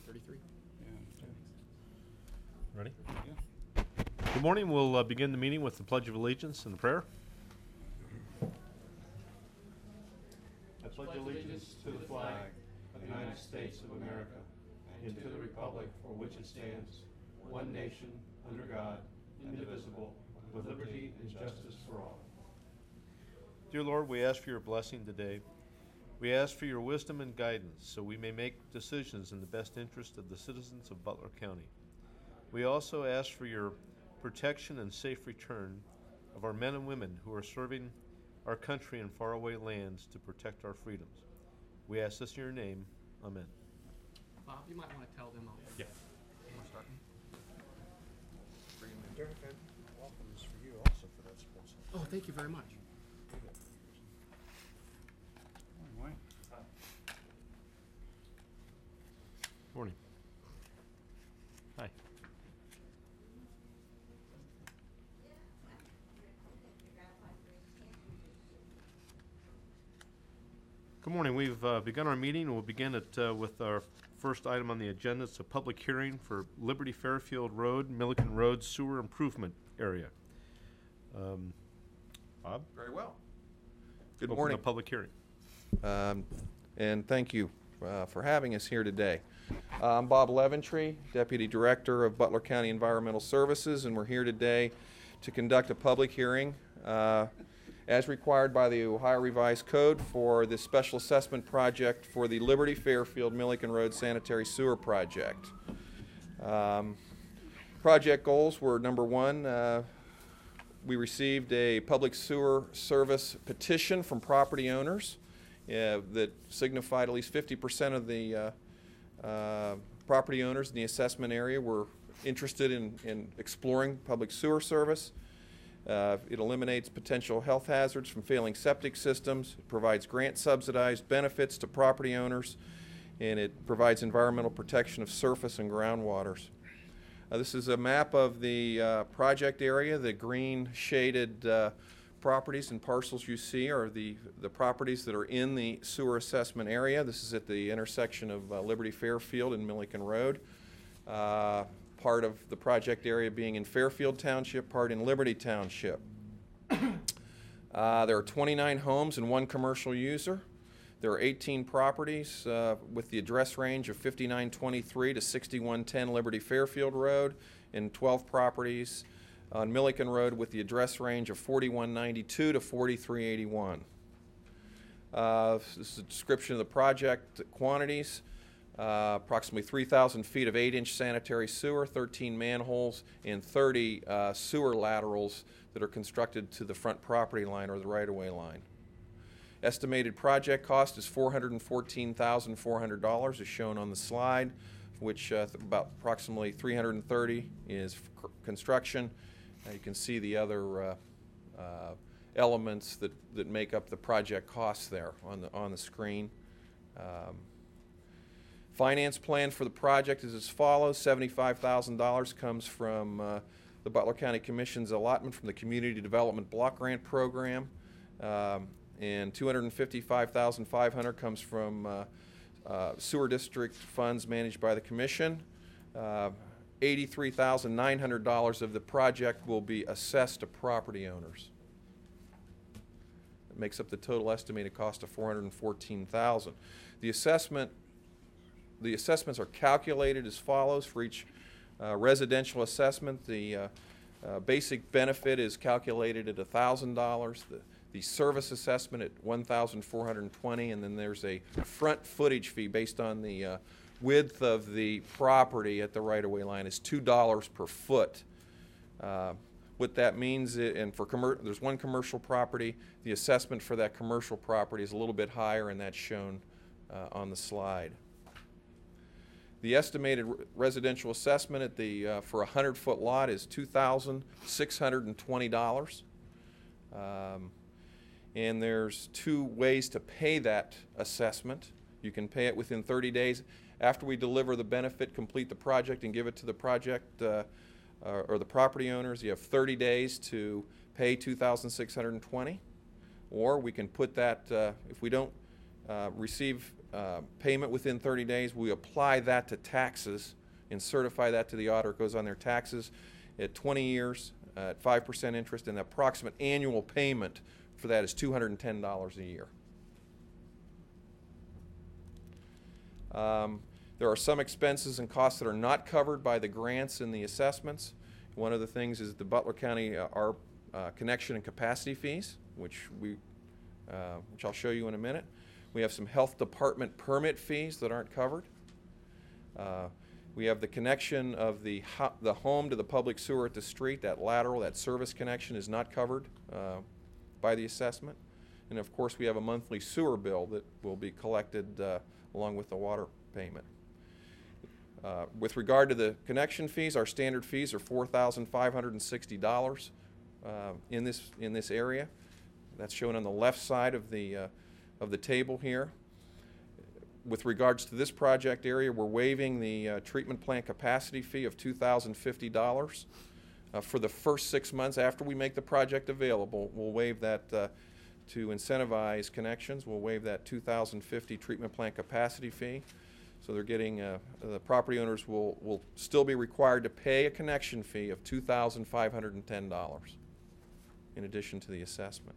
33. Ready? Yeah. Good morning. We'll begin the meeting with the Pledge of Allegiance and the prayer. I pledge allegiance to the flag of the United States of America and to the republic for which it stands, one nation, under God, indivisible, with liberty and justice for all. Dear Lord, we ask for your blessing today. We ask for your wisdom and guidance so we may make decisions in the best interest of the citizens of Butler County. We also ask for your protection and safe return of our men and women who are serving our country in faraway lands to protect our freedoms. We ask this in your name. Amen. Bob, you might want to tell them. Yeah. Derek, welcome is for you also for that sports. Oh, thank you very much. Morning, Morning. Hi. Good morning. We've begun our meeting. We'll begin with our first item on the agenda. It's a public hearing for Liberty Fairfield Road, Milliken Road Sewer Improvement Area. Bob? Very well. Good Open morning. the public hearing. And thank you for having us here today. I'm Bob Leventree, Deputy Director of Butler County Environmental Services, and we're here today to conduct a public hearing as required by the Ohio Revised Code for the special assessment project for the Liberty Fairfield Milliken Road Sanitary Sewer Project. Project goals were, number one, we received a public sewer service petition from property owners that signified at least 50% of the property owners in the assessment area were interested in exploring public sewer service. It eliminates potential health hazards from failing septic systems. It provides grant-subsidized benefits to property owners, and it provides environmental protection of surface and groundwaters. This is a map of the project area. The green shaded properties and parcels you see are the properties that are in the sewer assessment area. This is at the intersection of Liberty Fairfield and Milliken Road. Part of the project area being in Fairfield Township, part in Liberty Township. There are 29 homes and one commercial user. There are 18 properties with the address range of 5923 to 6110 Liberty Fairfield Road, and 12 properties on Milliken Road with the address range of 4192 to 4381. This is a description of the project quantities. Approximately 3,000 feet of 8-inch sanitary sewer, 13 manholes, and 30 sewer laterals that are constructed to the front property line or the right-of-way line. Estimated project cost is $414,400 as shown on the slide, which about approximately $330,000 is construction. You can see the other elements that make up the project costs there on the screen. Finance plan for the project is as follows. $75,000 comes from the Butler County Commission's allotment from the Community Development Block Grant Program. And $255,500 comes from sewer district funds managed by the Commission. $83,900 of the project will be assessed to property owners. That makes up the total estimated cost of $414,000. The assessments are calculated as follows for each residential assessment. The basic benefit is calculated at $1,000. The service assessment at $1,420, and then there's a front footage fee based on the width of the property at the right-of-way line is $2 per foot. What that means, and there's one commercial property, the assessment for that commercial property is a little bit higher, and that's shown on the slide. The estimated residential assessment at for a 100-foot lot is $2,620. And there's two ways to pay that assessment. You can pay it within 30 days after we deliver the benefit, complete the project, and give it to the project or the property owners. You have 30 days to pay $2,620, or we can put that if we don't receive payment within 30 days, we apply that to taxes and certify that to the auditor. It goes on their taxes at 20 years at 5% interest, and the approximate annual payment for that is $210 a year. There are some expenses and costs that are not covered by the grants and the assessments. One of the things is the Butler County our connection and capacity fees, which I'll show you in a minute. We have some health department permit fees that aren't covered. We have the connection of the home to the public sewer at the street. That lateral, that service connection is not covered by the assessment. And of course, we have a monthly sewer bill that will be collected along with the water payment. With regard to the connection fees, our standard fees are $4,560 in this area. That's shown on the left side of the table here. With regards to this project area, we're waiving the treatment plant capacity fee of $2,050 for the first 6 months after we make the project available. We'll waive that to incentivize connections. We'll waive that $2,050 treatment plant capacity fee. So they're getting, the property owners will still be required to pay a connection fee of $2,510 in addition to the assessment.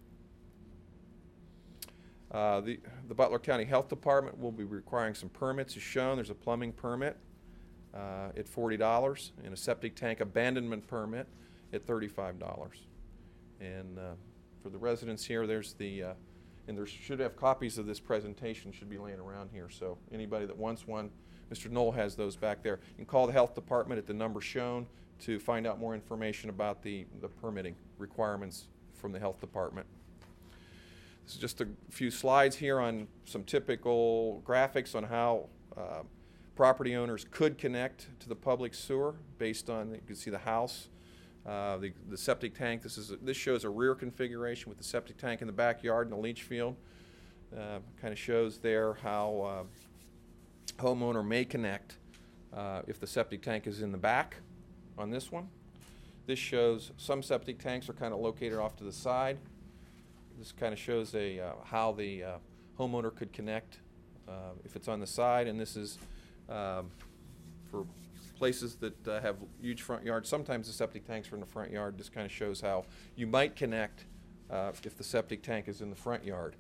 The Butler County Health Department will be requiring some permits as shown. There's a plumbing permit at $40 and a septic tank abandonment permit at $35. And for the residents here, there's the and there should have copies of this presentation, should be laying around here. So anybody that wants one, Mr. Knoll has those back there. You can call the health department at the number shown to find out more information about the permitting requirements from the health department. This is just a few slides here on some typical graphics on how property owners could connect to the public sewer based on, you can see the house. The septic tank, this shows a rear configuration with the septic tank in the backyard and the leach field. Kind of shows there how homeowner may connect if the septic tank is in the back on this one. This shows some septic tanks are kind of located off to the side. This kind of shows how the homeowner could connect if it's on the side, and this is for places that have huge front yards. Sometimes the septic tanks are in the front yard. This kind of shows how you might connect if the septic tank is in the front yard.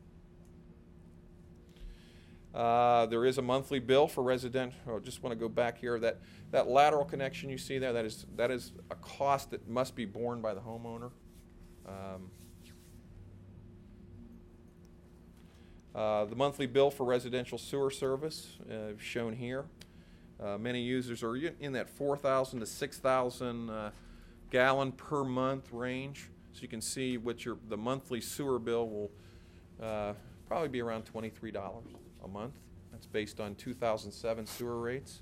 There is a monthly bill for resident. I just want to go back here. That lateral connection you see there, that is a cost that must be borne by the homeowner. The monthly bill for residential sewer service shown here. Many users are in that 4,000 to 6,000 gallon per month range. So you can see what the monthly sewer bill will probably be around $23 a month. That's based on 2007 sewer rates.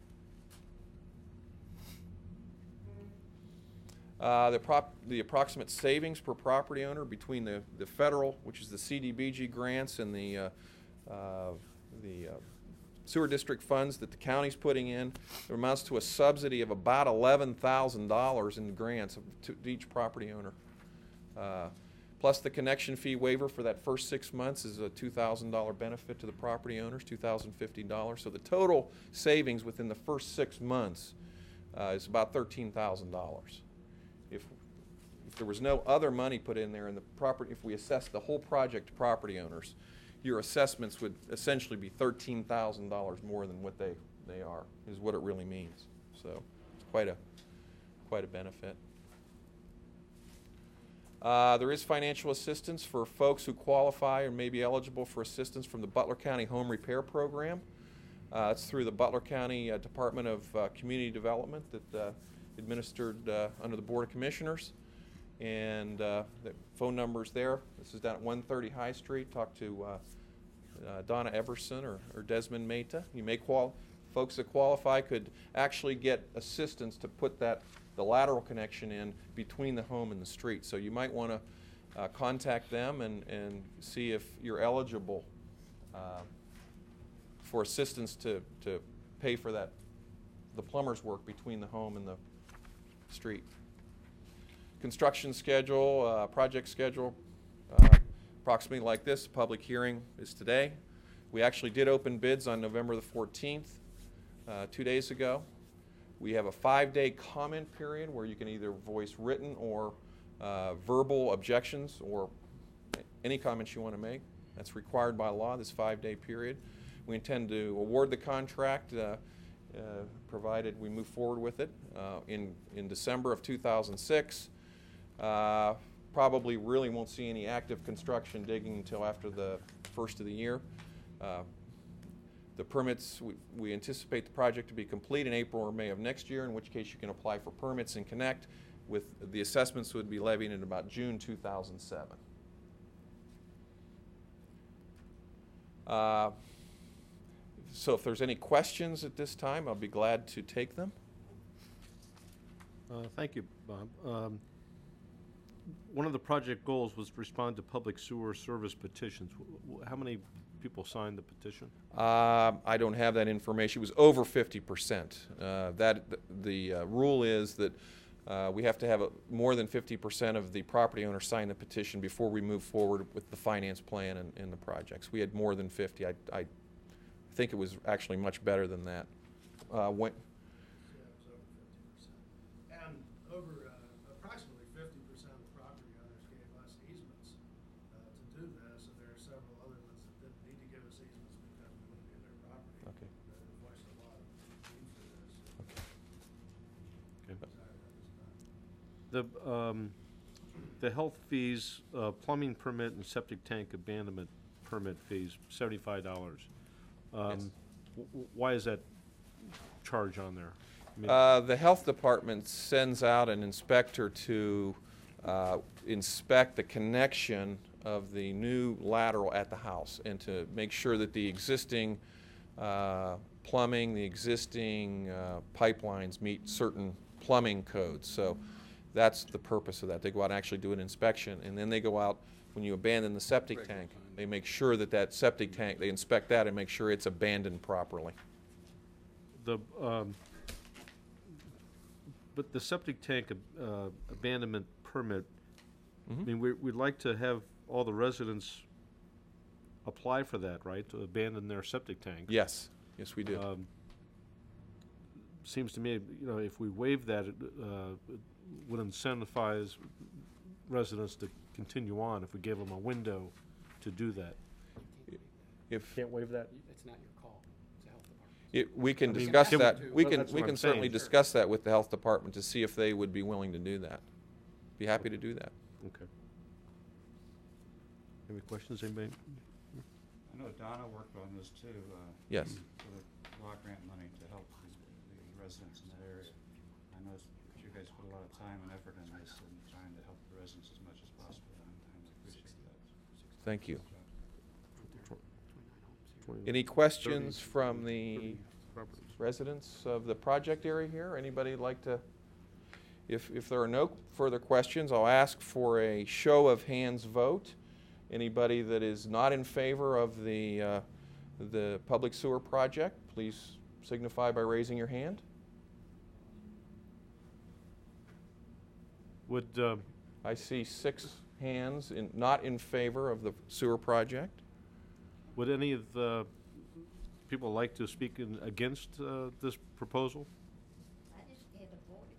The approximate savings per property owner between the federal, which is the CDBG grants, and the sewer district funds that the county's putting in, it amounts to a subsidy of about $11,000 in grants to each property owner. Plus the connection fee waiver for that first 6 months is a $2,000 benefit to the property owners, $2,050. So the total savings within the first 6 months is about $13,000. If there was no other money put in there in the property, if we assess the whole project to property owners, your assessments would essentially be $13,000 more than what they are, is what it really means. So it's quite a benefit. There is financial assistance for folks who qualify or may be eligible for assistance from the Butler County Home Repair Program. It's through the Butler County Department of Community Development that administered under the Board of Commissioners. And the phone number's there. This is down at 130 High Street. Talk to Donna Everson or Desmond Mehta. You may folks that qualify could actually get assistance to put the lateral connection in between the home and the street. So you might want to contact them and see if you're eligible for assistance to pay for the plumber's work between the home and the street. Construction schedule, project schedule. approximately like this. Public hearing is today. We actually did open bids on November the 14th, 2 days ago. We have a 5-day comment period where you can either voice written or verbal objections or any comments you want to make. That's required by law, this 5-day period. We intend to award the contract provided we move forward with it in December of 2006. Probably really won't see any active construction digging until after the first of the year. The permits, we anticipate the project to be complete in April or May of next year, in which case you can apply for permits and connect. With the assessments would be levied in about June 2007. So if there's any questions at this time, I'll be glad to take them. Thank you, Bob. One of the project goals was to respond to public sewer service petitions. How many people signed the petition? I don't have that information. It was over 50%. The rule is that we have to have more than 50% of the property owners sign the petition before we move forward with the finance plan and the projects. We had more than 50. I think it was actually much better than that. Yeah, it was over 50%. And over approximately 50% of the property owners gave us easements to do this, and there are several other ones that didn't need to give us easements because we wouldn't be their property. Okay. That voiced a lot of need for this. Okay. Sorry, that was done. The health fees, plumbing permit and septic tank abandonment permit fees, $75. Yes. Why is that charge on there? I mean, The health department sends out an inspector to inspect the connection of the new lateral at the house and to make sure that the existing plumbing, the existing pipelines meet certain plumbing codes. So that's the purpose of that. They go out and actually do an inspection, and then they go out when you abandon the septic tank. They make sure that that septic tank, they inspect that and make sure it's abandoned properly. But the septic tank abandonment permit, I mean, we'd like to have all the residents apply for that, right? To abandon their septic tank. Yes, yes we do. Seems to me, you know, if we waive that, it would incentivize residents to continue on if we gave them a window to do that. If Can't waive that? It's not your call. It's the health department. we can I mean, discuss can we that, do- we well, can that's what I'm certainly saying. discuss that with the health department to see if they would be willing to do that. Be happy to do that. Okay. Any questions, anybody? I know Donna worked on this too. Yes. For the block grant money to help the residents in that area. I know that you guys put a lot of time and effort in this and trying to help the residents as much as possible. And I appreciate that. Thank you. 20 Any questions 30 from the properties. residents of the project area here? Anybody like to? If there are no further questions, I'll ask for a show of hands vote. Anybody that is not in favor of the public sewer project, please signify by raising your hand. Would, I see 6 hands not in favor of the sewer project. would any of the people like to speak against this proposal? I just get aborted.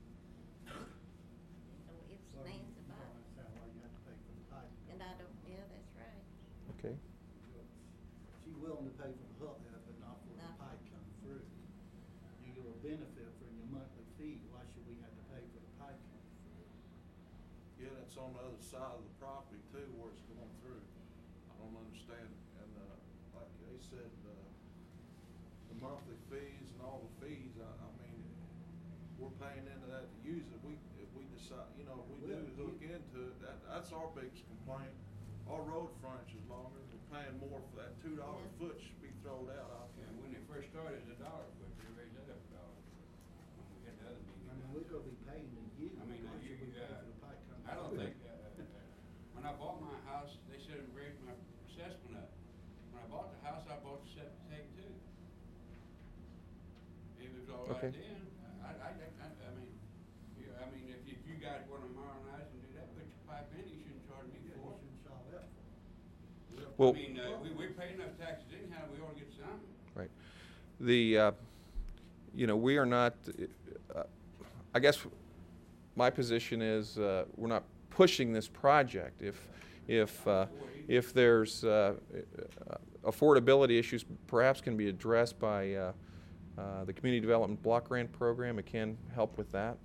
No ifs, ands, or buts. And I don't, yeah, that's right. Okay. She's willing to pay for the hook up, but not for the No. pipe coming through. You get a benefit from your monthly fee, why should we have to pay for the pipe coming through? Yeah, that's on the other side of the property too, where it's going through. I don't understand, and, like they said, the monthly fees and all the fees, I mean, we're paying into that to use it. If we decide, you know, if we do hook into it, that's our biggest complaint. Our road frontage is longer, we're paying more for that $2 a foot should be thrown out. Yeah, when they first started, it was $1 a foot, they raised that up $1 a foot. When we had the other meeting. I mean, we're gonna be paying to you, I mean, why should we pay for the pipe coming through? I don't think, when I bought my house, they said it raised my assessment up. When I bought the house, I bought the septic tank too. It was all right Okay. then. I mean, yeah, I mean, if you guys wanna modernize and do that, put your pipe in, you shouldn't charge me Yeah, for you it. shouldn't shop that for. Well, I mean, we pay enough taxes anyhow, we ought to get some. right. The, you know, we are not, I guess my position is we're not pushing this project. If there's affordability issues, perhaps can be addressed by the Community Development Block Grant Program. It can help with that.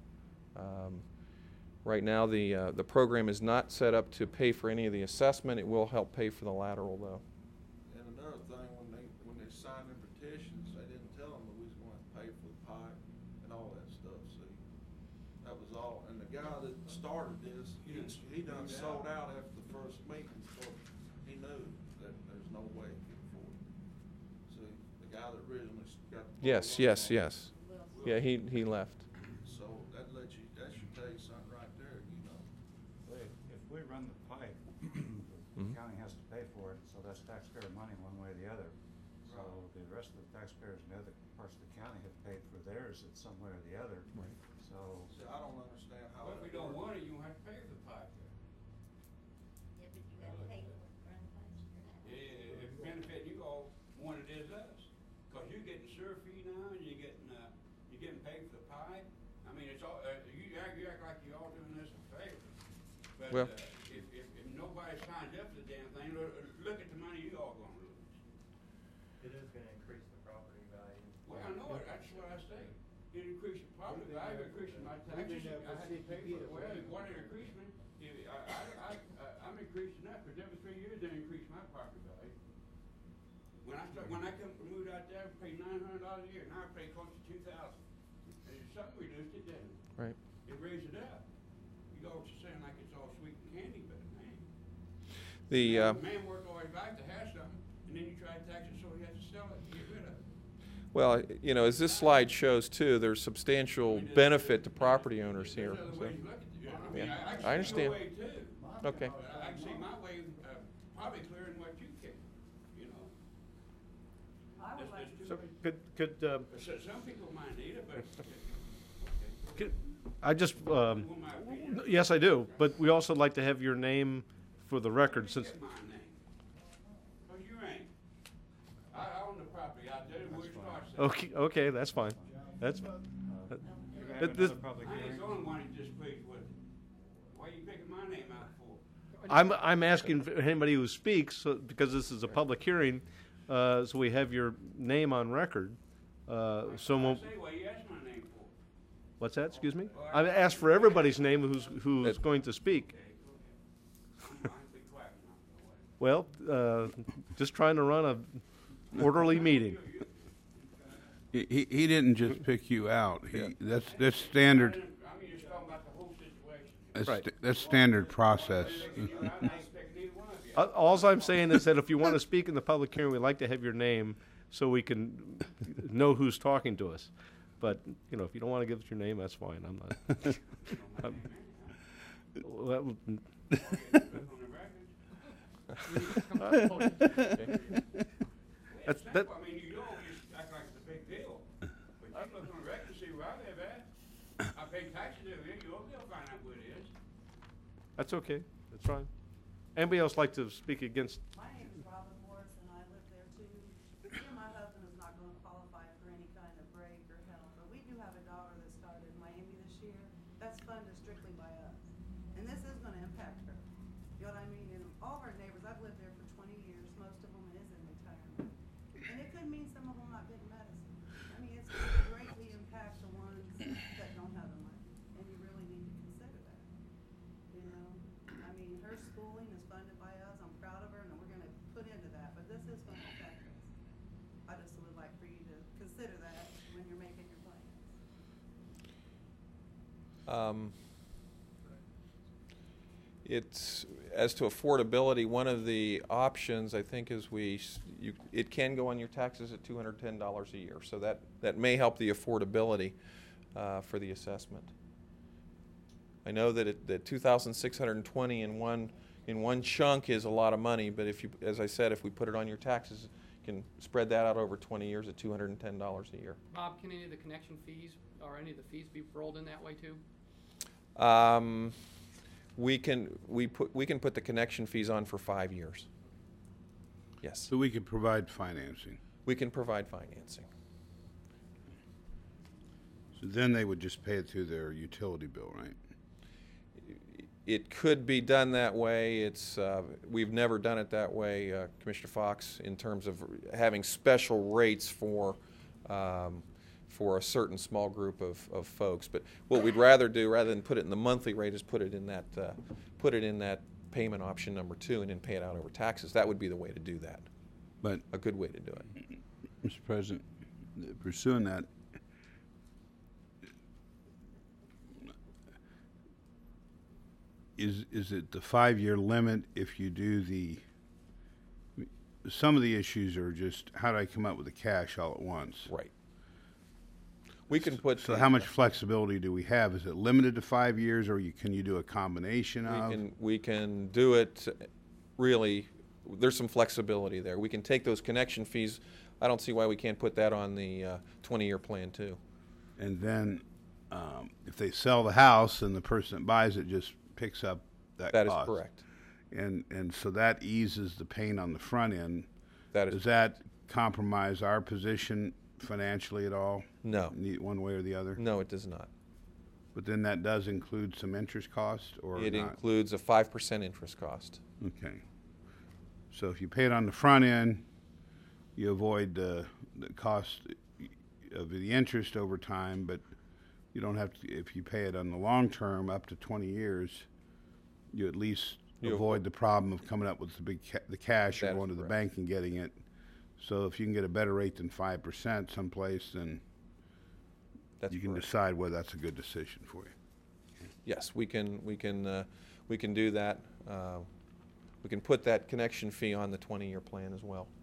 Right now, the program is not set up to pay for any of the assessment. It will help pay for the lateral, though. And another thing, when they signed their petitions, they didn't tell them that we was going to pay for the pipe and all that stuff, see? That was all, and the guy that started this, he done sold out after the first meeting, so he knew that there's no way he could afford it. See, the guy that originally got the. Yes, yes, yes. Yeah, he left. So that should tell you something right there, you know. If we run the pipe, the county has to pay for it, so that's taxpayer money one way or the other. So the rest of the taxpayers in the other parts of the county have paid for theirs in some way or the other. Right. So. See, I don't understand how. Well, if we that don't works. want it, you don't have to pay for the pipe. Yeah, but you gotta pay for it, run pipes for that. If it's benefiting you all more than it is us. Cause you're getting sewer fee now, and you're getting paid for the pipe. I mean, it's all, you act like you're all doing this a favor. But, Well- if nobody signs up for the damn thing, look at the money you all gonna lose. It is gonna increase the property value. Well, I know it, that's what I say. It increased the property value, increasing my taxes. I had to pay for it. Well, what it increased me, I'm increasing that, cause every 3 years they increase my property value. When I moved out there, I paid $900 a year, now I pay close to $2,000. And something reduced it, didn't it? Right. It raised it up. You go to saying like it's all sweet and candy, but man. The Man worked all his life to have something, and then you try to tax it so he has to sell it to get rid of it. well, you know, as this slide shows too, there's substantial benefit to property owners here. There's other So. ways to look at it. I mean, Yeah, I I can see understand. your way too. Okay. I can see my way, probably clearer than what you can, you know. I would It's- like it's to. too- Could, Some people might need it, but, could, I just, well, my opinion. yes, I do, but we also like to have your name for the record since, Get my name. Cause you ain't. I own the property out there, where it starts at. okay, that's fine. That's, You're gonna It- have this- another public I ain't hearing. the only one who's displeased with it. Why you picking my name out for? I'm asking for anybody who speaks, because this is a public hearing, so we have your name on record. I Someone, say, well, you asked my name for. what's that, excuse me? I asked for everybody's name who's going to speak. I'll be quiet now. Well, just trying to run a orderly meeting. He didn't just pick you out. That's standard. I mean, just talking about the whole situation. That's, Right. that's standard process. I ain't picking neither one of you. All I'm saying is that if you want to speak in the public hearing, we'd like to have your name so we can know who's talking to us. But, you know, if you don't want to give us your name, that's fine. I'm not. Well, On the record. That's- It's that- simple. I mean, you don't just act like it's a big deal. But you look on the record and see where I live at. I pay taxes every year. You'll find out where it is. That's okay. That's fine. Anybody else like to speak against? My name is Robin Morris, and I live there too. Me and my husband is not gonna qualify for any kind of break or help, but we do have a daughter that started in Miami this year. That's funded strictly by us. And this is gonna impact her. You know what I mean? And all of our neighbors, I've lived there for 20 years, most of them is in retirement. And it could mean some of them not getting medicine. I mean, it's gonna greatly impact the ones that don't have the money, and you really need to consider that. You know, I mean, her schooling is funded by us, I'm proud of her, and we're gonna put into that, but this is gonna affect us. I just would like for you to consider that when you're making your plans. It's, as to affordability, one of the options, I think, is it can go on your taxes at $210 a year. So that may help the affordability for the assessment. I know that that $2,620 in one chunk is a lot of money, but if you, as I said, if we put it on your taxes, you can spread that out over 20 years at $210 a year. Bob, can any of the connection fees or any of the fees be rolled in that way too? We can put the connection fees on for 5 years. Yes. So we could provide financing. We can provide financing. So then they would just pay it through their utility bill, right? It could be done that way. We've never done it that way, Commissioner Fox, in terms of having special rates for a certain small group of folks. But what we'd rather do, rather than put it in the monthly rate, is put it in that payment option number 2 and then pay it out over taxes. That would be the way to do that. But a good way to do it. Mr. President, pursuing that, is it the 5-year limit if you do some of the issues are just how do I come up with the cash all at once? Right. We can put. So how much flexibility do we have? Is it limited to 5 years, or can you do a combination of? We can do it. Really, there's some flexibility there. We can take those connection fees. I don't see why we can't put that on the 20-year plan too. And then, if they sell the house and the person that buys it just picks up that That cost. is correct. And so that eases the pain on the front end. Does That is. that compromise our position financially at all? No. One way or the other? No, it does not. But then that does include some interest cost, or It not? includes a 5% interest cost. Okay. So if you pay it on the front end, you avoid the cost of the interest over time, but you don't have to, if you pay it on the long term, up to 20 years, you at least avoid the problem of coming up with the cash or That is going to the correct. bank and getting it. So if you can get a better rate than 5% someplace, then That's you can correct. decide whether that's a good decision for you. Yes, we can do that. We can put that connection fee on the 20-year plan as well.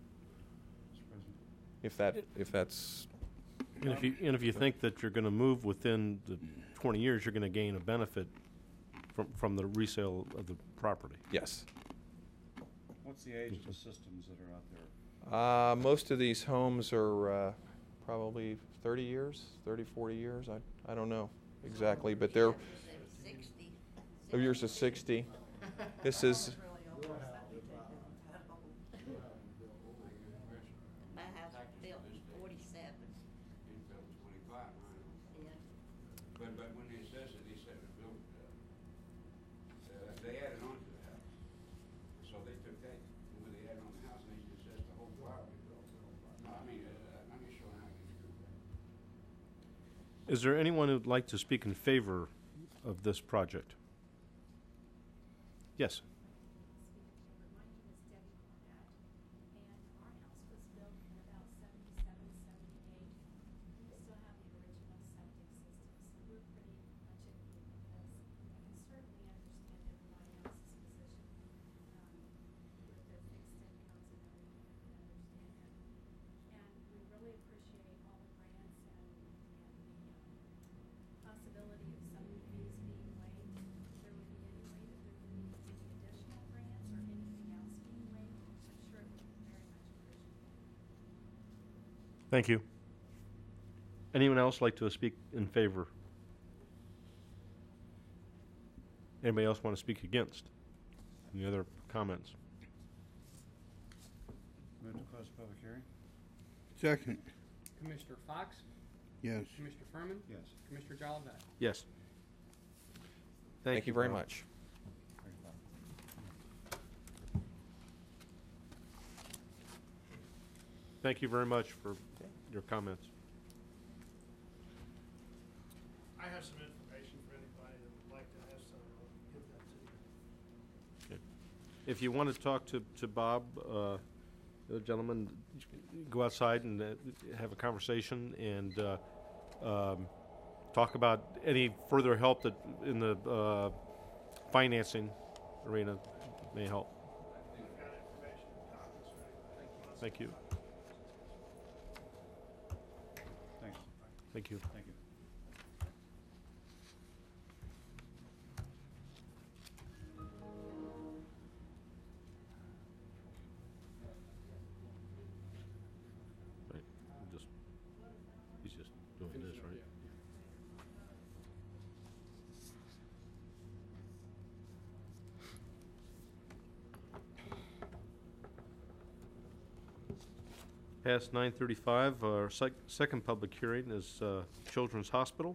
If that's. And if you think that you're going to move within the 20 years, you're going to gain a benefit from the resale of the property. Yes. What's the age of the systems that are out there? Most of these homes are probably 30 years, 30, 40 years. I don't know exactly, but they're. 60. Yours is 60. This is. My house was built in 47. He built 25, Yeah. But when they assessed it, they said it built, they added on to the house. So they took that, when they added on the house, and they assessed the whole property. No, I'm not sure how you do that. Is there anyone who'd like to speak in favor of this project? Yes. My name is Debbie Cornett, and our house was built in about 77, 78. We still have the original septic system, so we're pretty much in need of this. I can certainly understand everybody else's position with their fixed incomes and everything. I can understand that. And we really appreciate all the grants and the possibility of some fees being waived. If there would be any way that there would be any additional grants or anything else being waived, I'm sure it would be very much appreciated. Thank you. Anyone else like to speak in favor? Anybody else want to speak against? Any other comments? Move to close the public hearing? Second. Commissioner Fox? Yes. Commissioner Furman? Yes. Commissioner Jolivet? Yes. Thank you very Bob. much. Thank you very much for your comments. I have some information for anybody that would like to ask something. I'll give that to you. If you want to talk to Bob, the gentleman, go outside and have a conversation and talk about any further help that in the financing arena may help. I've got information and copies for anybody that wants. Thank you. Thanks. Thank you. Thank you. Right. He's just doing this, right? Past 9:35, our second public hearing is Children's Hospital.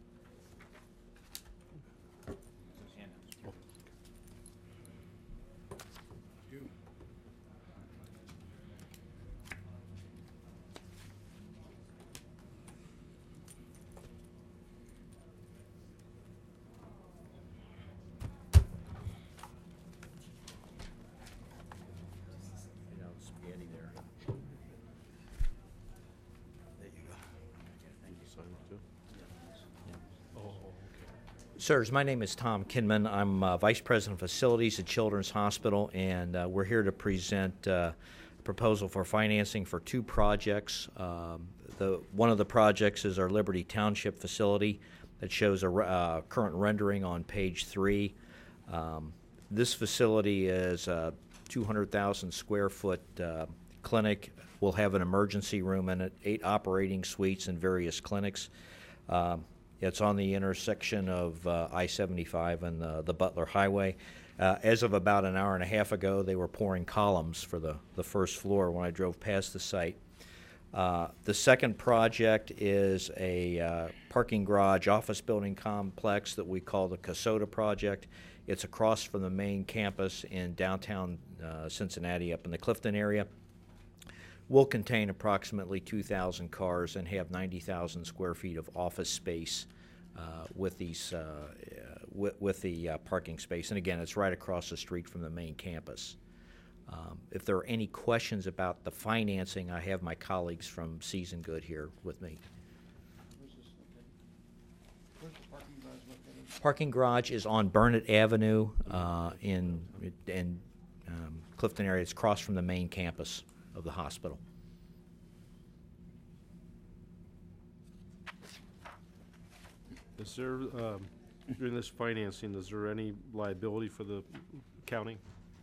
Sirs, my name is Tom Kinman. I'm Vice President of Facilities at Children's Hospital, and we're here to present a proposal for financing for two projects. One of the projects is our Liberty Township facility that shows a current rendering on page 3. This facility is a 200,000 square foot clinic. We'll have an emergency room in it, 8 operating suites and various clinics. It's on the intersection of I-75 and the Butler Highway. As of about an hour and a half ago, they were pouring columns for the first floor when I drove past the site. The second project is a parking garage office building complex that we call the Casota project. It's across from the main campus in downtown Cincinnati up in the Clifton area. Will contain approximately 2,000 cars and have 90,000 square feet of office space with these with the parking space. And again, it's right across the street from the main campus. If there are any questions about the financing, I have my colleagues from Season Good here with me. Where's the parking garage located? Parking garage is on Burnett Avenue in Clifton area. It's across from the main campus of the hospital. Is there, during this financing, is there any liability for the county?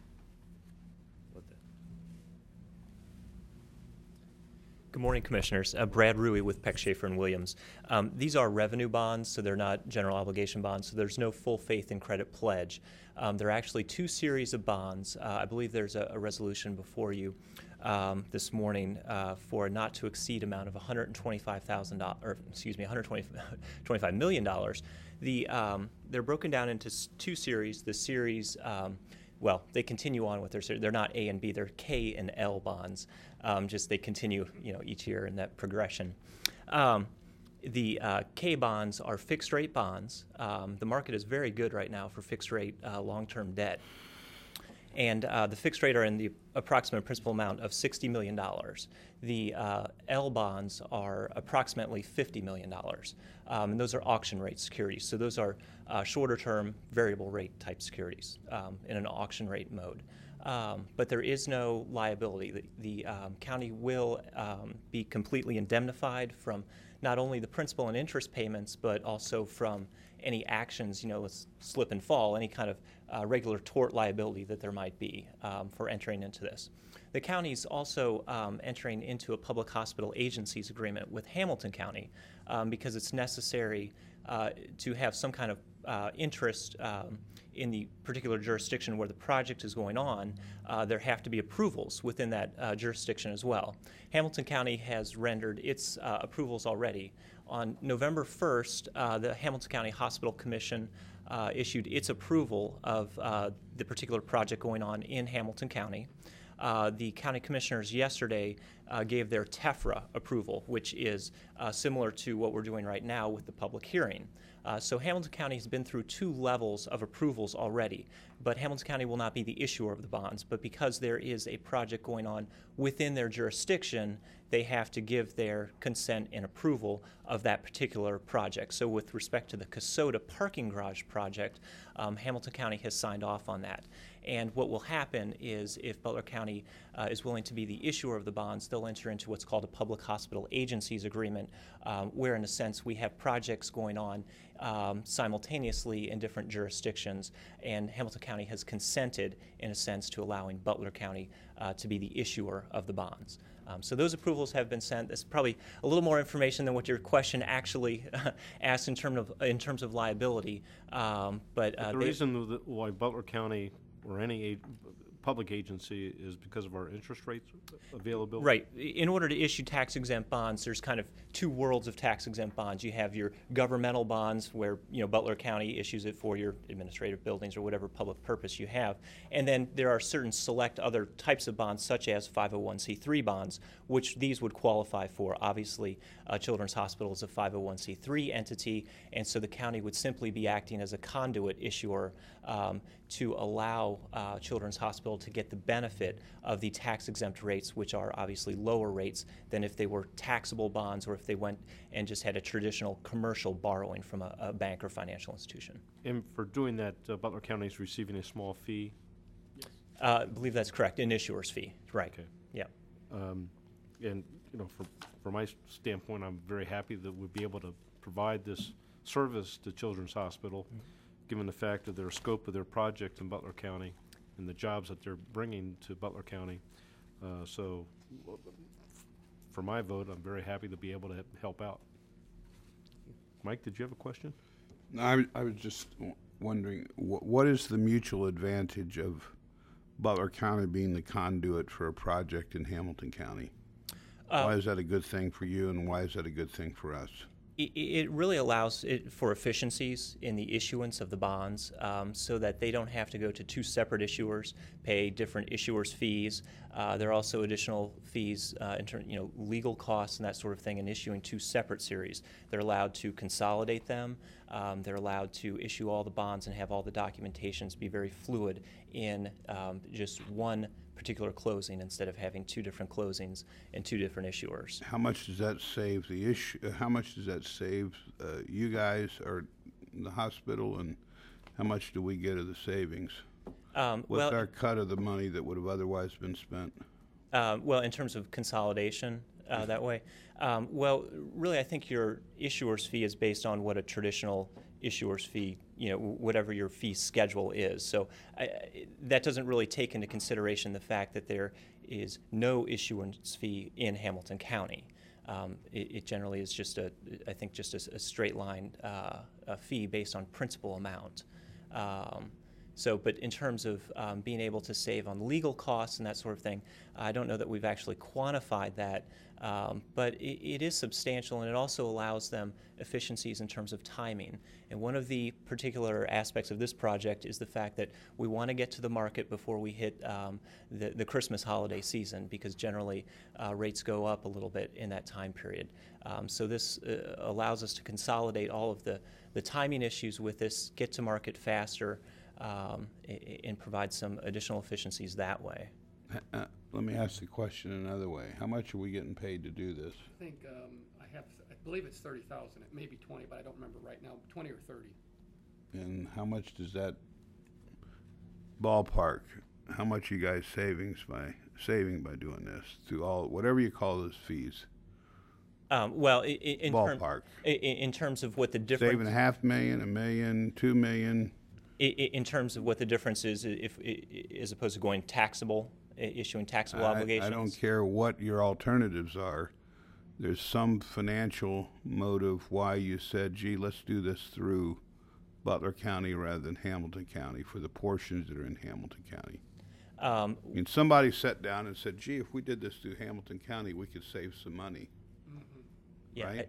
Good morning, Commissioners. Brad Ruey with Peck, Schaefer & Williams. These are revenue bonds, so they're not general obligation bonds, so there's no full faith and credit pledge. There are actually 2 series of bonds. I believe there's a resolution before you this morning for a not to exceed amount of $125 million. They're broken down into 2 series. The series, well, they continue on with their series. They're not A and B, they're K and L bonds. Just they continue, each year in that progression. The K bonds are fixed rate bonds. The market is very good right now for fixed rate long-term debt. And the fixed rate are in the approximate principal amount of $60 million. The L bonds are approximately $50 million. And those are auction rate securities. So those are shorter term variable rate type securities in an auction rate mode. But there is no liability. The county will be completely indemnified from not only the principal and interest payments, but also from any actions, slip and fall, any kind of regular tort liability that there might be for entering into this. The county's also entering into a public hospital agencies agreement with Hamilton County because it's necessary to have some kind of interest in the particular jurisdiction where the project is going on. There have to be approvals within that jurisdiction as well. Hamilton County has rendered its approvals already. On November 1st, the Hamilton County Hospital Commission issued its approval of the particular project going on in Hamilton County. The county commissioners yesterday gave their TEFRA approval, which is similar to what we're doing right now with the public hearing. So Hamilton County has been through 2 levels of approvals already, but Hamilton County will not be the issuer of the bonds. But because there is a project going on within their jurisdiction, they have to give their consent and approval of that particular project. So with respect to the Casota parking garage project, Hamilton County has signed off on that. And what will happen is if Butler County is willing to be the issuer of the bonds, they'll enter into what's called a public hospital agencies agreement, where in a sense we have projects going on simultaneously in different jurisdictions, and Hamilton County has consented in a sense to allowing Butler County to be the issuer of the bonds. So those approvals have been sent. That's probably a little more information than what your question actually asked in terms of liability. But the reason why Butler County or any public agency is because of our interest rates availability? Right. In order to issue tax-exempt bonds, there's kind of two worlds of tax-exempt bonds. You have your governmental bonds where, Butler County issues it for your administrative buildings or whatever public purpose you have. And then there are certain select other types of bonds, such as 501c3 bonds, which these would qualify for. Obviously, Children's Hospital is a 501c3 entity, and so the county would simply be acting as a conduit issuer to allow Children's Hospital to get the benefit of the tax-exempt rates, which are obviously lower rates than if they were taxable bonds or if they went and just had a traditional commercial borrowing from a bank or financial institution. And for doing that, Butler County is receiving a small fee? I believe that's correct, an issuer's fee, right. Okay. Yeah. And, from my standpoint, I'm very happy that we'll be able to provide this service to Children's Hospital, given the fact of their scope of their project in Butler County and the jobs that they're bringing to Butler County. So for my vote, I'm very happy to be able to help out. Mike, did you have a question? No, I was just wondering, what is the mutual advantage of Butler County being the conduit for a project in Hamilton County? Why is that a good thing for you, and why is that a good thing for us? It really allows for efficiencies in the issuance of the bonds so that they don't have to go to two separate issuers, pay different issuers' fees. There are also additional fees in terms, legal costs and that sort of thing in issuing two separate series. They're allowed to consolidate them. They're allowed to issue all the bonds and have all the documentations be very fluid in just one particular closing instead of having two different closings and two different issuers. How much does that save the issue? How much does that save you guys or the hospital, and how much do we get of the savings? What's our cut of the money that would have otherwise been spent? Well, in terms of consolidation, that way, well, really, I think your issuer's fee is based on what a traditional issuer's fee, whatever your fee schedule is. So that doesn't really take into consideration the fact that there is no issuance fee in Hamilton County. It generally is just a straight line fee based on principal amount. But in terms of being able to save on legal costs and that sort of thing, I don't know that we've actually quantified that, but it is substantial, and it also allows them efficiencies in terms of timing. And one of the particular aspects of this project is the fact that we want to get to the market before we hit the Christmas holiday season, because generally rates go up a little bit in that time period. So this allows us to consolidate all of the timing issues with this, get to market faster, and provide some additional efficiencies that way. Let me ask the question another way. How much are we getting paid to do this? I think I believe it's 30,000. It may be 20, but I don't remember right now. 20 or 30. And how much does that ballpark? How much you guys saving by doing this through all whatever you call those fees? Well, in ballpark. In terms of what the difference. Saving $500,000, $1 million, $2 million. In terms of what the difference is, as opposed to going taxable, issuing taxable obligations? I don't care what your alternatives are. There's some financial motive why you said, gee, let's do this through Butler County rather than Hamilton County for the portions that are in Hamilton County. I mean, somebody sat down and said, gee, if we did this through Hamilton County, we could save some money. Yeah, right?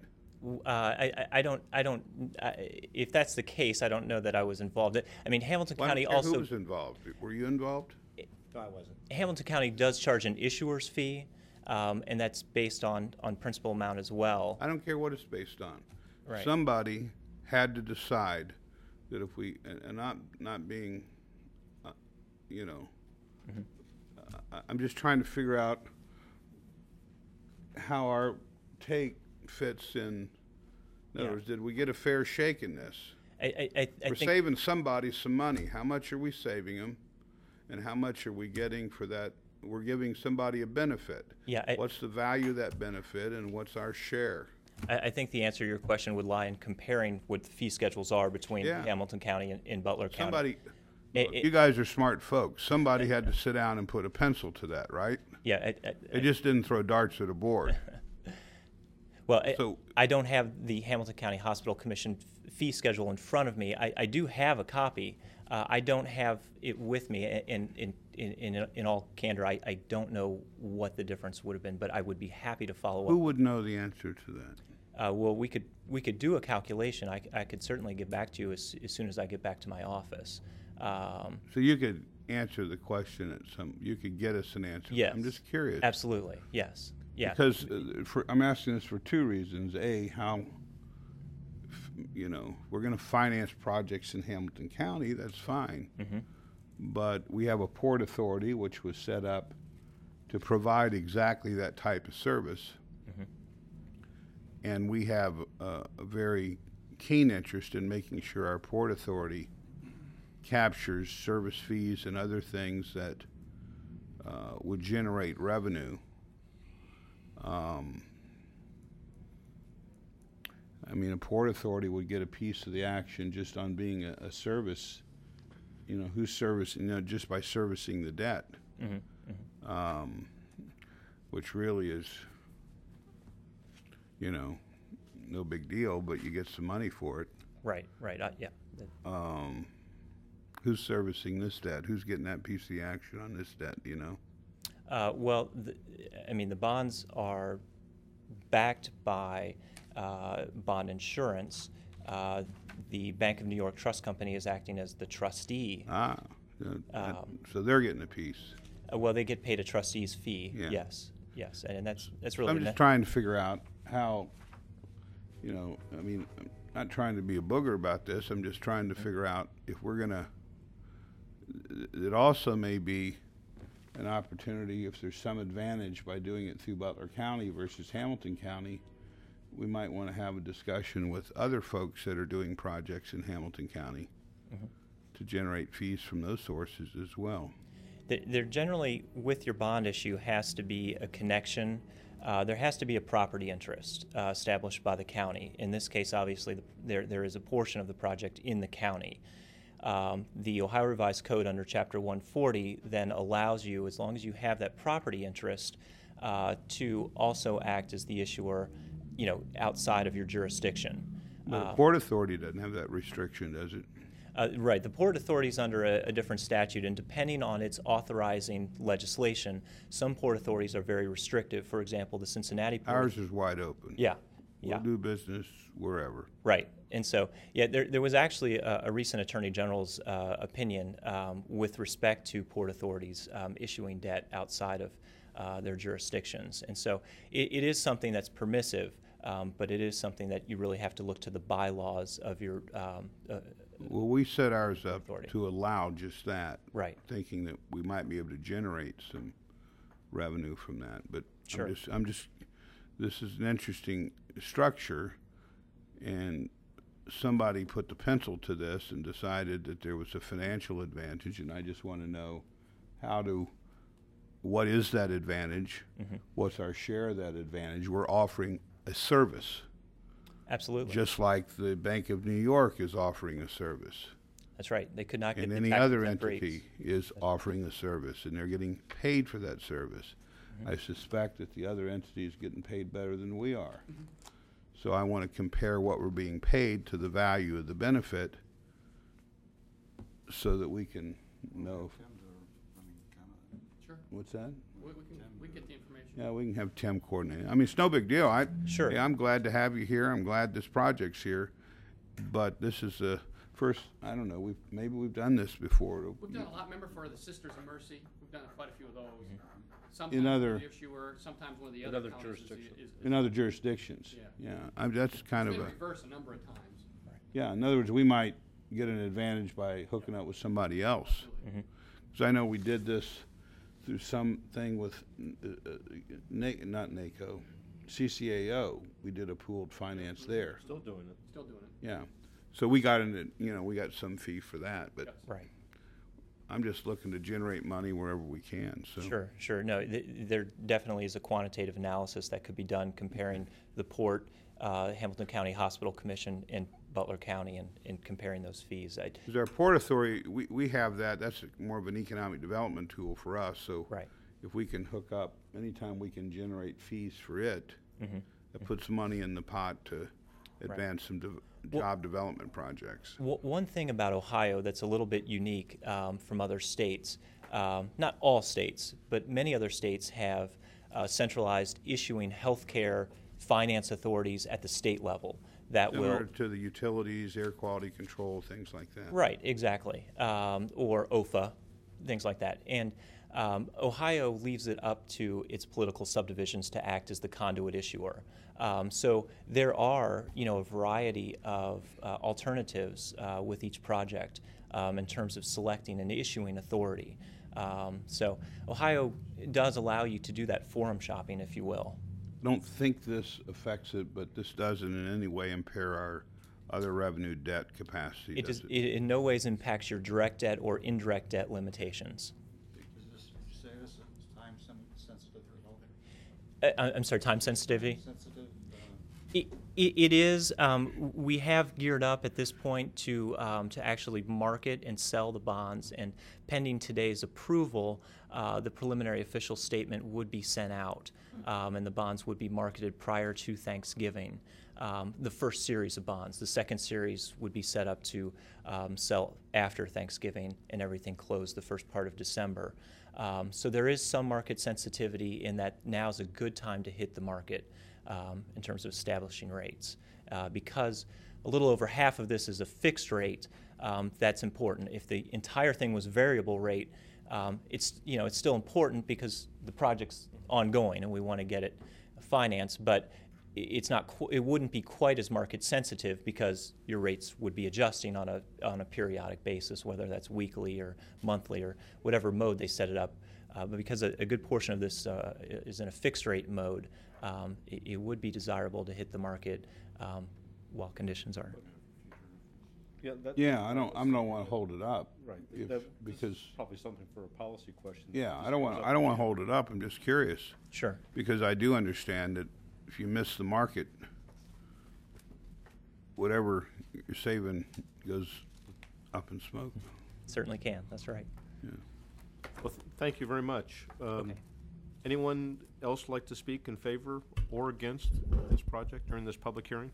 I don't. If that's the case, I don't know that I was involved. I mean, Hamilton County also. Who was involved? Were you involved? No, I wasn't. Hamilton County does charge an issuer's fee, and that's based on principal amount as well. I don't care what it's based on. Right. Somebody had to decide that if we, and not being, I'm just trying to figure out how our take fits in. In other words, did we get a fair shake in this? We're saving somebody some money. How much are we saving them, and how much are we getting for that? We're giving somebody a benefit. Yeah. What's the value of that benefit, and what's our share? I think the answer to your question would lie in comparing what the fee schedules are between Hamilton County and Butler County. You guys are smart folks. Somebody had to sit down and put a pencil to that, right? Yeah. They just didn't throw darts at a board. Well, so, I don't have the Hamilton County Hospital Commission fee schedule in front of me. I do have a copy, I don't have it with me, and in all candor, I don't know what the difference would have been, but I would be happy to follow Who up. would know the answer to that? Well, we could do a calculation. I could certainly get back to you as soon as I get back to my office. So you could answer the question you could get us an answer. Yes. I'm just curious. Absolutely. Yes. Yeah. Because I'm asking this for two reasons. A, how, we're going to finance projects in Hamilton County, that's fine. Mm-hmm. But we have a port authority which was set up to provide exactly that type of service. Mm-hmm. And we have a very keen interest in making sure our port authority captures service fees and other things that would generate revenue. I mean, a port authority would get a piece of the action just on being a service, who's servicing, just by servicing the debt, Mm-hmm. Mm-hmm. Which really is, no big deal, but you get some money for it. Right. Yeah. Who's servicing this debt? Who's getting that piece of the action on this debt, Well, the bonds are backed by bond insurance. The Bank of New York Trust Company is acting as the trustee. So they're getting a piece. Well, they get paid a trustee's fee. Yeah. Yes, and that's really. I'm just trying to figure out how, I'm not trying to be a booger about this. I'm just trying to figure out if we're gonna. It also may be an opportunity if there's some advantage by doing it through Butler County versus Hamilton County. We might want to have a discussion with other folks that are doing projects in Hamilton County Mm-hmm. to generate fees from those sources as well. There generally, with your bond issue, has to be a connection. There has to be a property interest established by the county. In this case, obviously, there is a portion of the project in the county. The Ohio Revised Code under Chapter 140 then allows you, as long as you have that property interest, to also act as the issuer, outside of your jurisdiction. The Port Authority doesn't have that restriction, does it? Right. The Port Authority is under a different statute, and depending on its authorizing legislation, some port authorities are very restrictive. For example, the Cincinnati Port. Ours is wide open. Yeah. We'll do business wherever. Right. And so, there was actually a recent Attorney General's opinion with respect to port authorities issuing debt outside of their jurisdictions. And so it is something that's permissive, but it is something that you really have to look to the bylaws of your well, we set ours up authority. to allow just that, right? Thinking that we might be able to generate some revenue from that. But sure. I'm just. This is an interesting structure, and somebody put the pencil to this and decided that there was a financial advantage, and I just want to know what is that advantage? Mm-hmm. What's our share of that advantage? We're offering a service. Absolutely. Just like the Bank of New York is offering a service. That's right. They could not get and the any tax other exempt entity rates. is offering a service, and they're getting paid for that service. Mm-hmm. I suspect that the other entity is getting paid better than we are. Mm-hmm. So I want to compare what we're being paid to the value of the benefit so that we can know. Sure. What's that? We can get the information. Yeah, we can have Tim coordinate. I mean, it's no big deal. Sure. Yeah, I'm glad to have you here. I'm glad this project's here. But this is the first, I don't know, maybe we've done this before. We've done a lot. Remember for the Sisters of Mercy, we've done quite a few of those. Mm-hmm. Sometimes In other- the issuer, sometimes one of the other counties jurisdictions. In other jurisdictions. Yeah. That's kind It's of been a, reverse a number of times. yeah, in other words, we might get an advantage by hooking up with somebody else. Mm-hmm. Because I know we did this through something with, not NACO, CCAO. We did a pooled finance there. Still doing it. Still doing it. Yeah. So we got we got some fee for that, but Yes. Right. I'm just looking to generate money wherever we can. So Sure. No, there definitely is a quantitative analysis that could be done comparing the port, Hamilton County Hospital Commission, and Butler County, and comparing those fees. Because our port authority, we have that. That's more of an economic development tool for us. So Right. if we can hook up, anytime we can generate fees for it, Mm-hmm. that puts money in the pot to advance some job development projects. One thing about Ohio that's a little bit unique from other states, not all states, but many other states have centralized issuing healthcare finance authorities at the state level that Similar to the utilities, air quality control, things like that. Right, exactly, or OFA, things like that. And Ohio leaves it up to its political subdivisions to act as the conduit issuer. So there are, a variety of alternatives with each project in terms of selecting and issuing authority. So Ohio does allow you to do that forum shopping, if you will. I don't think this affects it, but this doesn't in any way impair our other revenue debt capacity. It in no ways impacts your direct debt or indirect debt limitations. Does this say this is time sensitive at all? I'm sorry, time sensitivity? Sensitive? It is. We have geared up at this point to actually market and sell the bonds, and pending today's approval, the preliminary official statement would be sent out, and the bonds would be marketed prior to Thanksgiving. The first series of bonds. The second series would be set up to sell after Thanksgiving and everything closed the first part of December. So there is some market sensitivity in that now's a good time to hit the market in terms of establishing rates. Because a little over half of this is a fixed rate, that's important. If the entire thing was variable rate, it's still important because the project's ongoing and we want to get it financed, but it's not. It wouldn't be quite as market sensitive because your rates would be adjusting on a periodic basis, whether that's weekly or monthly or whatever mode they set it up. But because a good portion of this is in a fixed rate mode, it would be desirable to hit the market while conditions are. I don't want to hold it up. Right. Because probably something for a policy question. Yeah, I don't want to hold it up. I'm just curious. Sure. Because I do understand that if you miss the market, whatever you're saving goes up in smoke. Certainly can. That's right. Yeah. Well, thank you very much. Okay. Anyone else like to speak in favor or against this project during this public hearing?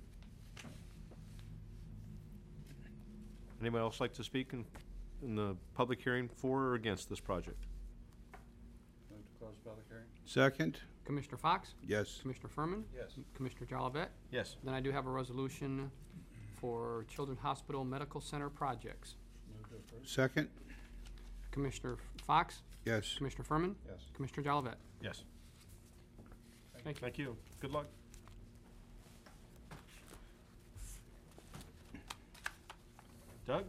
Anybody else like to speak in the public hearing for or against this project? Move to close public hearing? Second? Commissioner Fox? Yes. Commissioner Furman? Yes. Commissioner Jolivet? Yes. Then I do have a resolution for Children's Hospital Medical Center projects. Move to approve? Second? Commissioner Fox? Yes. Commissioner Furman? Yes. Commissioner Jolivet? Yes. Thank you. Thank you. Good luck. Doug?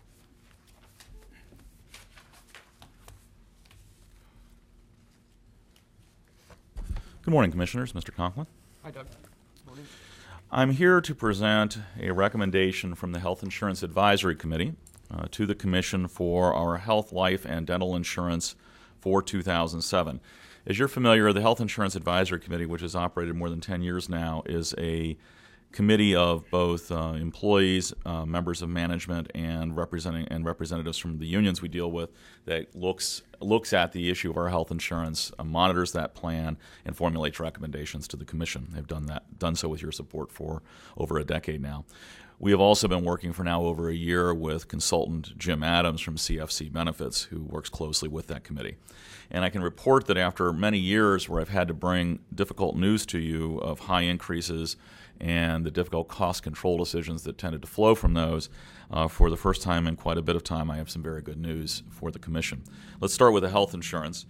Good morning, Commissioners. Mr. Conklin. Hi, Doug. Morning. I'm here to present a recommendation from the Health Insurance Advisory Committee to the Commission for our health, life, and dental insurance for 2007. As you're familiar, the Health Insurance Advisory Committee, which has operated more than 10 years now, is a committee of both employees, members of management, and representatives from the unions we deal with that looks at the issue of our health insurance, monitors that plan, and formulates recommendations to the Commission. They've done so with your support for over a decade now. We have also been working for now over a year with consultant Jim Adams from CFC Benefits, who works closely with that committee. And I can report that after many years where I've had to bring difficult news to you of high increases and the difficult cost control decisions that tended to flow from those, for the first time in quite a bit of time, I have some very good news for the Commission. Let's start with the health insurance.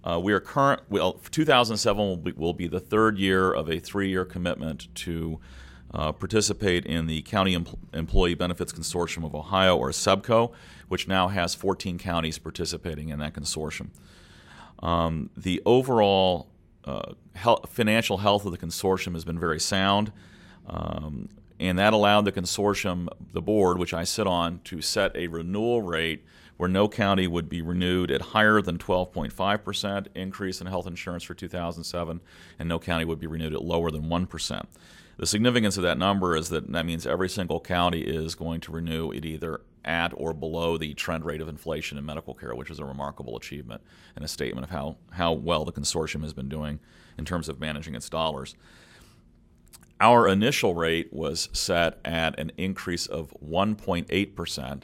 2007 will be the third year of a 3-year commitment to participate in the County Employee Benefits Consortium of Ohio, or SEBCO, which now has 14 counties participating in that consortium. The overall financial health of the consortium has been very sound, and that allowed the consortium, the board, which I sit on, to set a renewal rate where no county would be renewed at higher than 12.5% increase in health insurance for 2007, and no county would be renewed at lower than 1%. The significance of that number is that means every single county is going to renew it either at or below the trend rate of inflation in medical care, which is a remarkable achievement and a statement of how well the consortium has been doing in terms of managing its dollars. Our initial rate was set at an increase of 1.8%,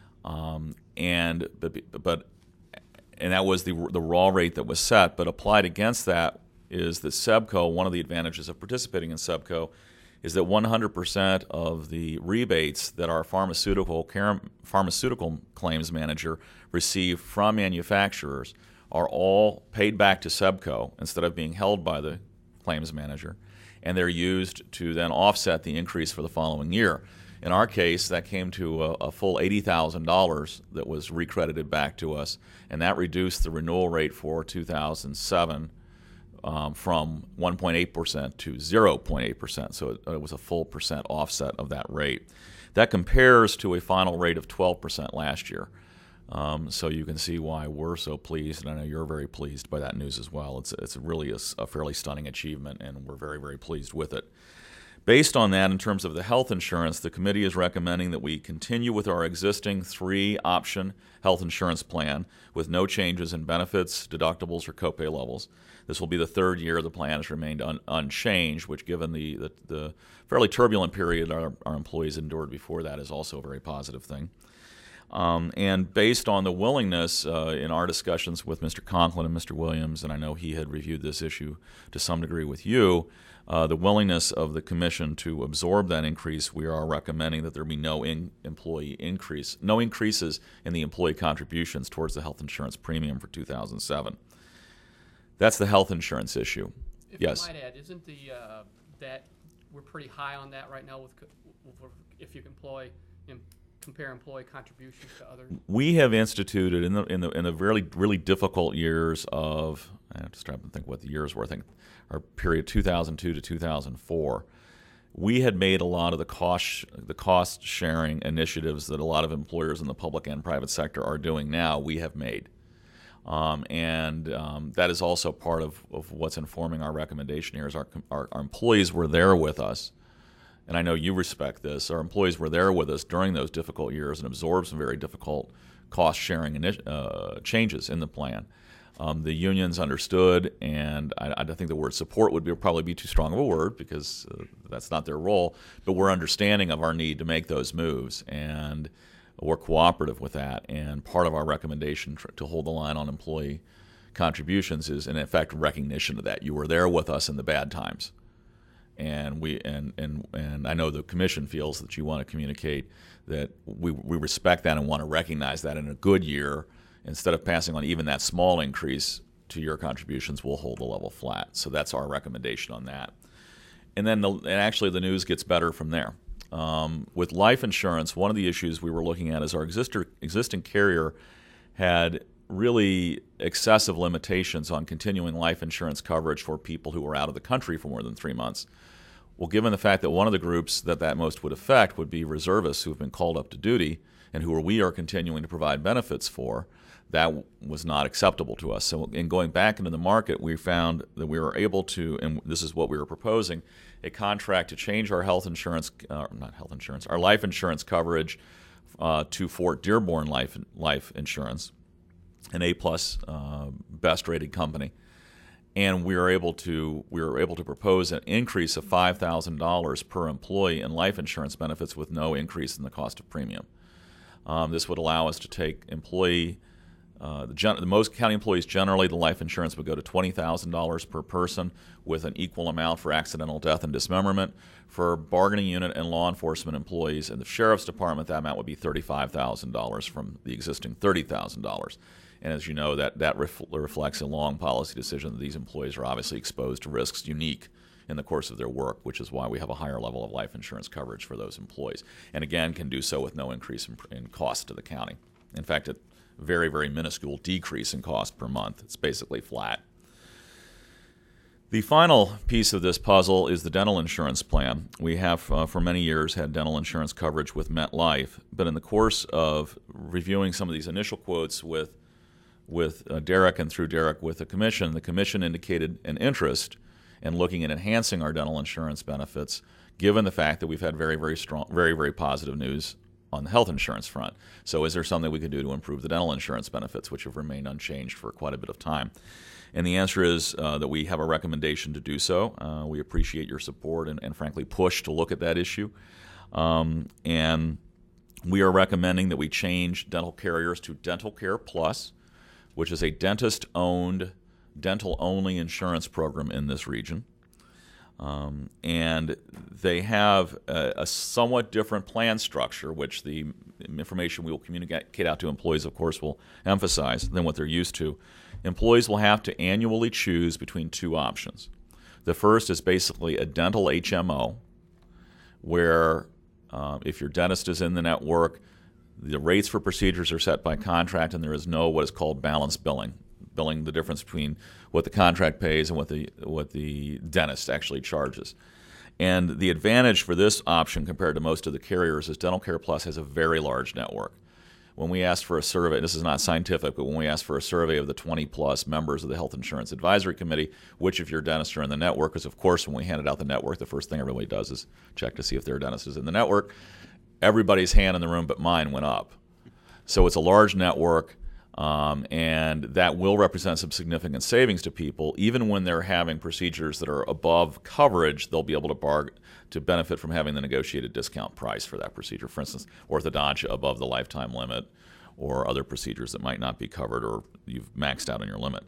and that was the raw rate that was set. But applied against that is that SEBCO, one of the advantages of participating in SEBCO, is that 100% of the rebates that our pharmaceutical claims manager receive from manufacturers are all paid back to SEBCO instead of being held by the claims manager, and they're used to then offset the increase for the following year. In our case, that came to a full $80,000 that was recredited back to us, and that reduced the renewal rate for 2007 from 1.8% to 0.8%, so it was a full percent offset of that rate. That compares to a final rate of 12% last year. So you can see why we're so pleased, and I know you're very pleased by that news as well. It's really a fairly stunning achievement, and we're very, very pleased with it. Based on that, in terms of the health insurance, the committee is recommending that we continue with our existing 3-option health insurance plan with no changes in benefits, deductibles, or copay levels. This will be the 3rd year the plan has remained unchanged, which, given the fairly turbulent period our employees endured before that, is also a very positive thing. And based on the willingness in our discussions with Mr. Conklin and Mr. Williams, and I know he had reviewed this issue to some degree with you, the willingness of the Commission to absorb that increase, we are recommending that there be no increases in the employee contributions towards the health insurance premium for 2007. That's the health insurance issue. Yes. If I might add, isn't that we're pretty high on that right now with if you compare employee contributions to others? We have instituted in the really difficult years of, I'm just trying to think what the years were. I think our period 2002 to 2004. We had made a lot of the cost sharing initiatives that a lot of employers in the public and private sector are doing now. We have made, and that is also part of what's informing our recommendation here. Is our employees were there with us. And I know you respect this. Our employees were there with us during those difficult years and absorbed some very difficult cost-sharing changes in the plan. The unions understood, and I think the word support would probably be too strong of a word because that's not their role, but we're understanding of our need to make those moves, and we're cooperative with that. And part of our recommendation to hold the line on employee contributions is, in effect, recognition of that. You were there with us in the bad times. And I know the Commission feels that you want to communicate that we respect that and want to recognize that in a good year, instead of passing on even that small increase to your contributions, we'll hold the level flat. So that's our recommendation on that. And then actually the news gets better from there. With life insurance, one of the issues we were looking at is our existing carrier had really excessive limitations on continuing life insurance coverage for people who were out of the country for more than 3 months. Well, given the fact that one of the groups that most would affect would be reservists who have been called up to duty and we are continuing to provide benefits for, that was not acceptable to us. So in going back into the market, we found that we were able to, and this is what we were proposing, a contract to change our our life insurance coverage to Fort Dearborn Life Insurance, an A-plus best-rated company, and we were able to propose an increase of $5,000 per employee in life insurance benefits with no increase in the cost of premium. This would allow us to take the most county employees generally, the life insurance would go to $20,000 per person with an equal amount for accidental death and dismemberment. For bargaining unit and law enforcement employees in the Sheriff's Department, that amount would be $35,000 from the existing $30,000. And as you know, that reflects a long policy decision that these employees are obviously exposed to risks unique in the course of their work, which is why we have a higher level of life insurance coverage for those employees. And again, can do so with no increase in cost to the county. In fact, a very, very minuscule decrease in cost per month. It's basically flat. The final piece of this puzzle is the dental insurance plan. We have, for many years, had dental insurance coverage with MetLife, but in the course of reviewing some of these initial quotes with Derek and through Derek with the Commission indicated an interest in looking at enhancing our dental insurance benefits, given the fact that we've had very, very strong, very, very positive news on the health insurance front. So is there something we could do to improve the dental insurance benefits, which have remained unchanged for quite a bit of time? And the answer is that we have a recommendation to do so. We appreciate your support and frankly, push to look at that issue. And we are recommending that we change dental carriers to Dental Care Plus, which is a dentist-owned, dental-only insurance program in this region. And they have a somewhat different plan structure, which the information we will communicate out to employees, of course, will emphasize than what they're used to. Employees will have to annually choose between two options. The first is basically a dental HMO, where if your dentist is in the network, the rates for procedures are set by contract, and there is no what is called balanced billing the difference between what the contract pays and what the dentist actually charges. And the advantage for this option compared to most of the carriers is Dental Care Plus has a very large network. When we asked for a survey, this is not scientific, but when we asked for a survey of the 20-plus members of the Health Insurance Advisory Committee, which of your dentists are in the network, because of course when we handed out the network, the first thing everybody does is check to see if their dentist is in the network. Everybody's hand in the room but mine went up. So it's a large network, and that will represent some significant savings to people. Even when they're having procedures that are above coverage, they'll be able to benefit from having the negotiated discount price for that procedure. For instance, orthodontia above the lifetime limit, or other procedures that might not be covered or you've maxed out on your limit.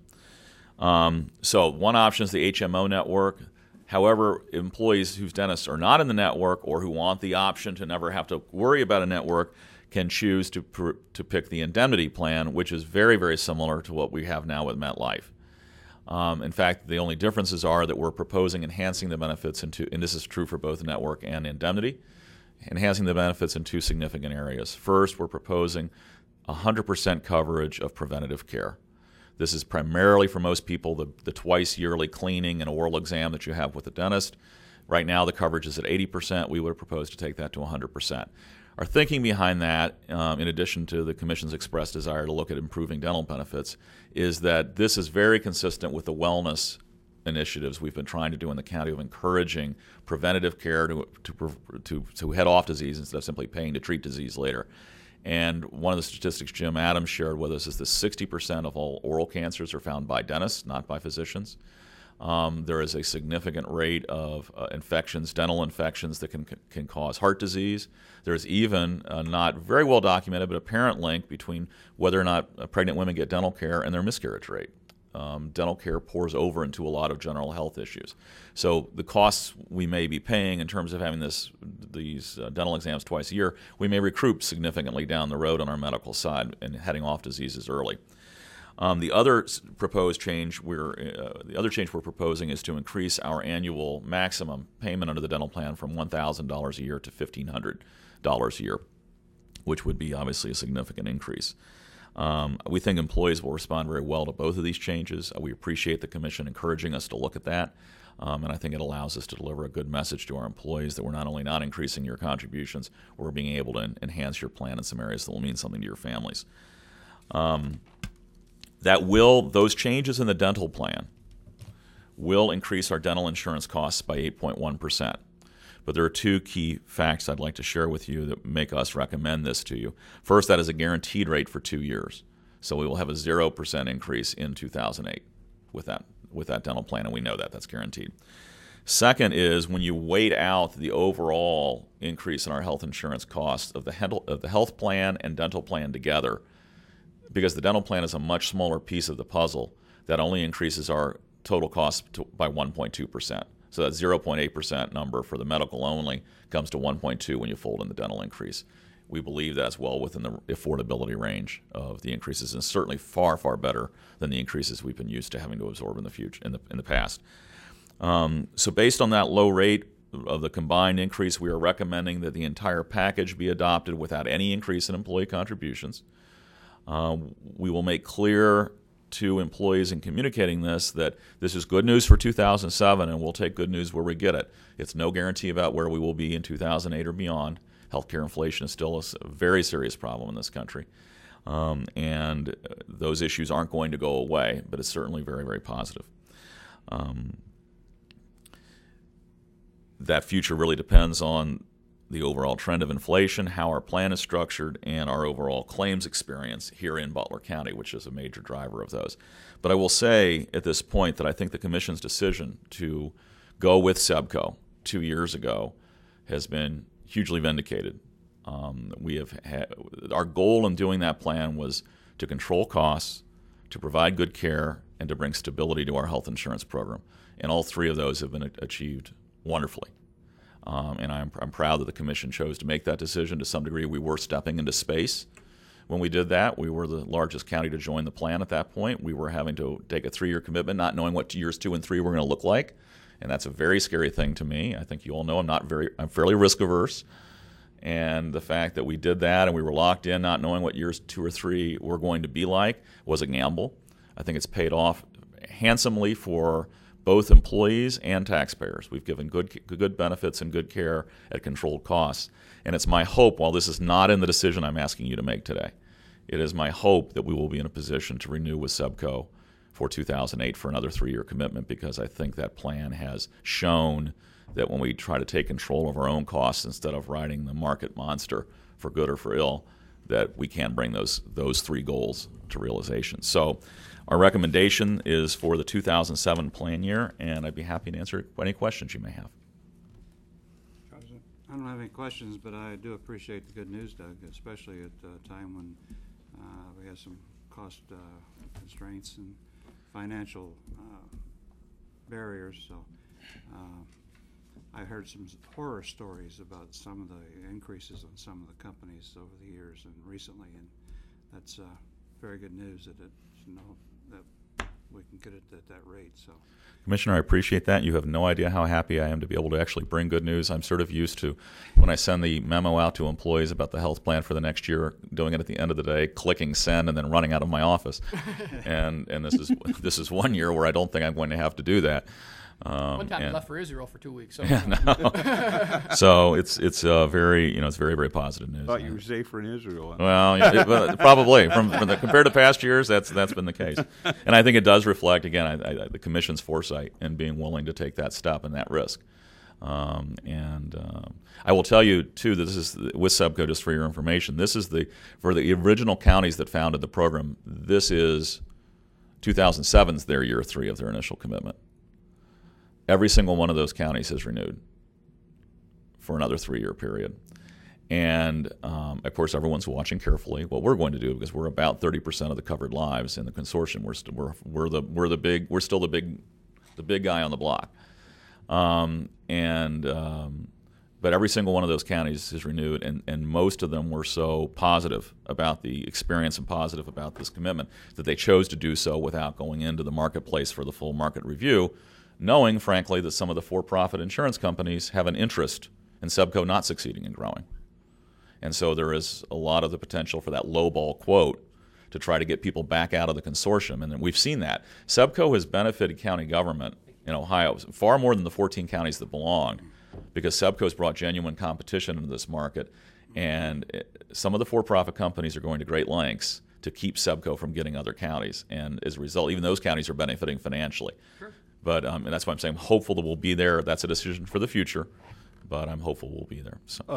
So one option is the HMO network. However, employees whose dentists are not in the network or who want the option to never have to worry about a network can choose to pick the indemnity plan, which is very, very similar to what we have now with MetLife. In fact, the only differences are that we're proposing enhancing the benefits and this is true for both network and indemnity, enhancing the benefits in two significant areas. First, we're proposing 100% coverage of preventative care. This is primarily for most people the twice yearly cleaning and oral exam that you have with the dentist. Right now, the coverage is at 80%. We would propose to take that to 100%. Our thinking behind that, in addition to the Commission's expressed desire to look at improving dental benefits, is that this is very consistent with the wellness initiatives we've been trying to do in the county of encouraging preventative care to head off disease instead of simply paying to treat disease later. And one of the statistics Jim Adams shared with us is that 60% of all oral cancers are found by dentists, not by physicians. There is a significant rate of infections, dental infections, that can cause heart disease. There's even a not very well documented but apparent link between whether or not pregnant women get dental care and their miscarriage rate. Dental care pours over into a lot of general health issues. So the costs we may be paying in terms of having these dental exams twice a year, we may recoup significantly down the road on our medical side and heading off diseases early. The other change we're proposing is to increase our annual maximum payment under the dental plan from $1,000 a year to $1,500 a year, which would be obviously a significant increase. We think employees will respond very well to both of these changes. We appreciate the Commission encouraging us to look at that, and I think it allows us to deliver a good message to our employees that we're not only not increasing your contributions, we're being able to enhance your plan in some areas that will mean something to your families. Those changes in the dental plan will increase our dental insurance costs by 8.1%. But there are two key facts I'd like to share with you that make us recommend this to you. First, that is a guaranteed rate for 2 years. So we will have a 0% increase in 2008 with that dental plan, and we know that. That's guaranteed. Second is when you weight out the overall increase in our health insurance costs of the health plan and dental plan together, because the dental plan is a much smaller piece of the puzzle, that only increases our total cost by 1.2%. So that 0.8% number for the medical only comes to 1.2 when you fold in the dental increase. We believe that's well within the affordability range of the increases, and certainly far, far better than the increases we've been used to having to absorb in the past. So based on that low rate of the combined increase, we are recommending that the entire package be adopted without any increase in employee contributions. We will make clear to employees in communicating this that this is good news for 2007, and we'll take good news where we get it. It's no guarantee about where we will be in 2008 or beyond. Healthcare inflation is still a very serious problem in this country, and those issues aren't going to go away, but it's certainly very, very positive. That future really depends on the overall trend of inflation, how our plan is structured, and our overall claims experience here in Butler County, which is a major driver of those. But I will say at this point that I think the Commission's decision to go with SEBCO 2 years ago has been hugely vindicated. We have had, our goal in doing that plan was to control costs, to provide good care, and to bring stability to our health insurance program. And all three of those have been achieved wonderfully. And I'm proud that the Commission chose to make that decision. To some degree, we were stepping into space. When we did that, we were the largest county to join the plan at that point. We were having to take a 3-year commitment, not knowing what years 2 and 3 were going to look like. And that's a very scary thing to me. I think you all know I'm fairly risk averse. And the fact that we did that and we were locked in, not knowing what years 2 or 3 were going to be like, was a gamble. I think it's paid off handsomely for both employees and taxpayers. We've given good benefits and good care at controlled costs. And it's my hope, while this is not in the decision I'm asking you to make today, it is my hope that we will be in a position to renew with SEBCO for 2008 for another 3-year commitment, because I think that plan has shown that when we try to take control of our own costs instead of riding the market monster for good or for ill, that we can bring those 3 goals to realization. So our recommendation is for the 2007 plan year, and I'd be happy to answer any questions you may have. I don't have any questions, but I do appreciate the good news, Doug, especially at a time when we have some cost constraints and financial barriers. So I heard some horror stories about some of the increases on some of the companies over the years and recently, and that's very good news that that we can get it at that rate. So, Commissioner, I appreciate that. You have no idea how happy I am to be able to actually bring good news. I'm sort of used to, when I send the memo out to employees about the health plan for the next year, doing it at the end of the day, clicking send, and then running out of my office. and this is 1 year where I don't think I'm going to have to do that. One time I left for Israel for 2 weeks. So, so it's very it's very, very positive news. I thought you were safer in Israel. Well, probably compared to past years, that's been the case, and I think it does reflect again the Commission's foresight and being willing to take that step and that risk. I will tell you too that this is with SEBCO, just for your information. This is for the original counties that founded the program. This is 2007's their year 3 of their initial commitment. Every single one of those counties has renewed for another 3-year period. And, of course, everyone's watching carefully what we're going to do, because we're about 30% of the covered lives in the consortium. We're still the big guy on the block. But every single one of those counties is renewed, and most of them were so positive about the experience and positive about this commitment that they chose to do so without going into the marketplace for the full market review, knowing, frankly, that some of the for-profit insurance companies have an interest in SEBCO not succeeding and growing. And so there is a lot of the potential for that lowball quote to try to get people back out of the consortium, and we've seen that. SEBCO has benefited county government in Ohio far more than the 14 counties that belonged, because SEBCO has brought genuine competition into this market, and some of the for-profit companies are going to great lengths to keep SEBCO from getting other counties, and as a result, even those counties are benefiting financially. Sure. But and that's why I'm saying I'm hopeful that we'll be there. That's a decision for the future, but I'm hopeful we'll be there. So.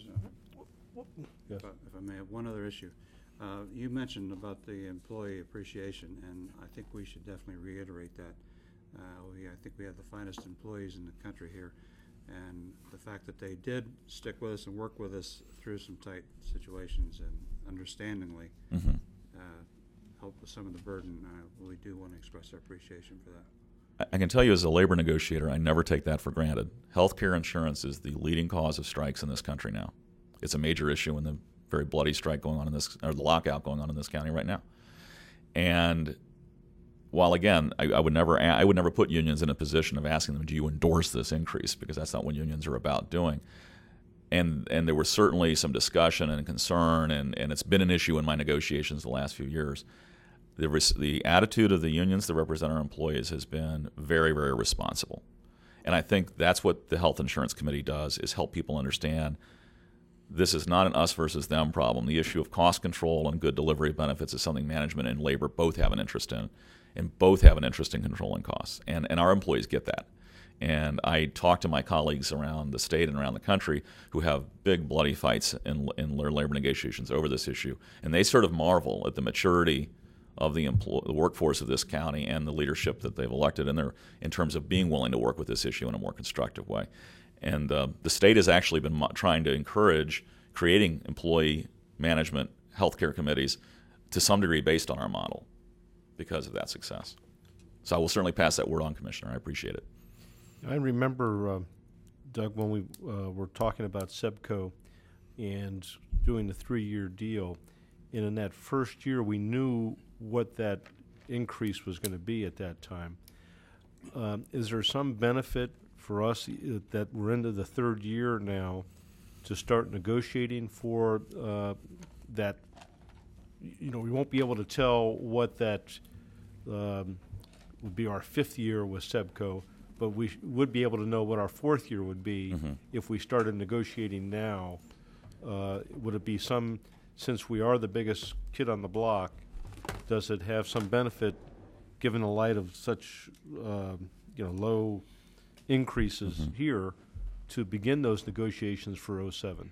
If I may have one other issue. You mentioned about the employee appreciation, and I think we should definitely reiterate that. I think we have the finest employees in the country here, and the fact that they did stick with us and work with us through some tight situations and understandingly help with some of the burden, we do want to express our appreciation for that. I can tell you as a labor negotiator, I never take that for granted. Healthcare insurance is the leading cause of strikes in this country now. It's a major issue in the very bloody strike going on or the lockout going on in this county right now. And while again, I would never put unions in a position of asking them, do you endorse this increase? Because that's not what unions are about doing. And there was certainly some discussion and concern, and it's been an issue in my negotiations the last few years. The attitude of the unions that represent our employees has been very, very responsible. And I think that's what the Health Insurance Committee does, is help people understand this is not an us versus them problem. The issue of cost control and good delivery of benefits is something management and labor both have an interest in, and both have an interest in controlling costs. And our employees get that. And I talk to my colleagues around the state and around the country who have big bloody fights in their labor negotiations over this issue, and they sort of marvel at the maturity of the workforce of this county and the leadership that they've elected in terms of being willing to work with this issue in a more constructive way. And the state has actually been trying to encourage creating employee management healthcare committees to some degree based on our model because of that success. So I will certainly pass that word on, Commissioner. I appreciate it. I remember, Doug, when we were talking about SEBCO and doing the 3-year deal, and in that first year we knew what that increase was going to be at that time. Is there some benefit for us that we're into the 3rd year now to start negotiating for that? You know, we won't be able to tell what that would be our 5th year with SEBCO, but we would be able to know what our 4th year would be if we started negotiating now. Would it be since we are the biggest kid on the block, does it have some benefit given the light of such low increases here to begin those negotiations for 07?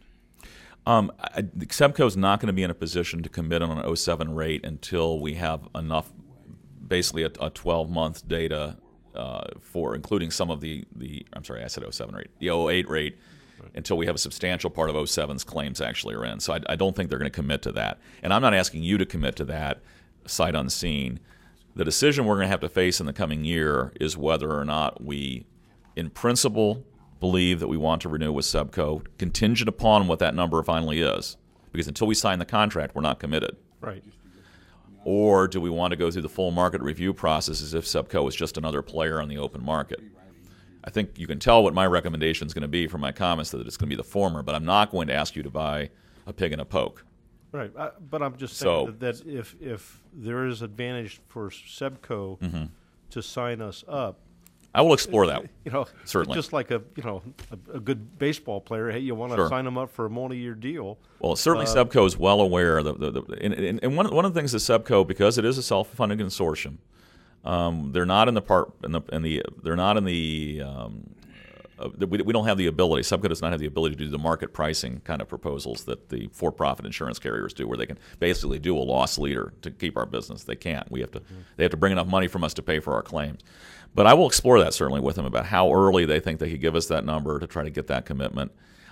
SEBCO is not going to be in a position to commit on an 07 rate until we have enough, basically a 12-month data for including some of the I'm sorry, I said 07 rate, the 08 rate, until we have a substantial part of 07's claims actually are in. So I don't think they're going to commit to that. And I'm not asking you to commit to that sight unseen. The decision we're going to have to face in the coming year is whether or not we, in principle, believe that we want to renew with SEBCO, contingent upon what that number finally is. Because until we sign the contract, we're not committed. Right. Or do we want to go through the full market review process as if SEBCO is just another player on the open market? I think you can tell what my recommendation is going to be from my comments, that it's going to be the former, but I'm not going to ask you to buy a pig in a poke. Right, but I'm just saying that if there is advantage for SEBCO to sign us up, I will explore that. Certainly, just like a good baseball player. Hey, you want to sign them up for a multi-year deal? Well, certainly SEBCO is well aware. And one of the things that SEBCO, because it is a self-funded consortium, they're not in the part they're not in the. We don't have the ability. SEBCO does not have the ability to do the market pricing kind of proposals that the for-profit insurance carriers do, where they can basically do a loss leader to keep our business. They can't. They have to bring enough money from us to pay for our claims. But I will explore that certainly with them about how early they think they could give us that number to try to get that commitment.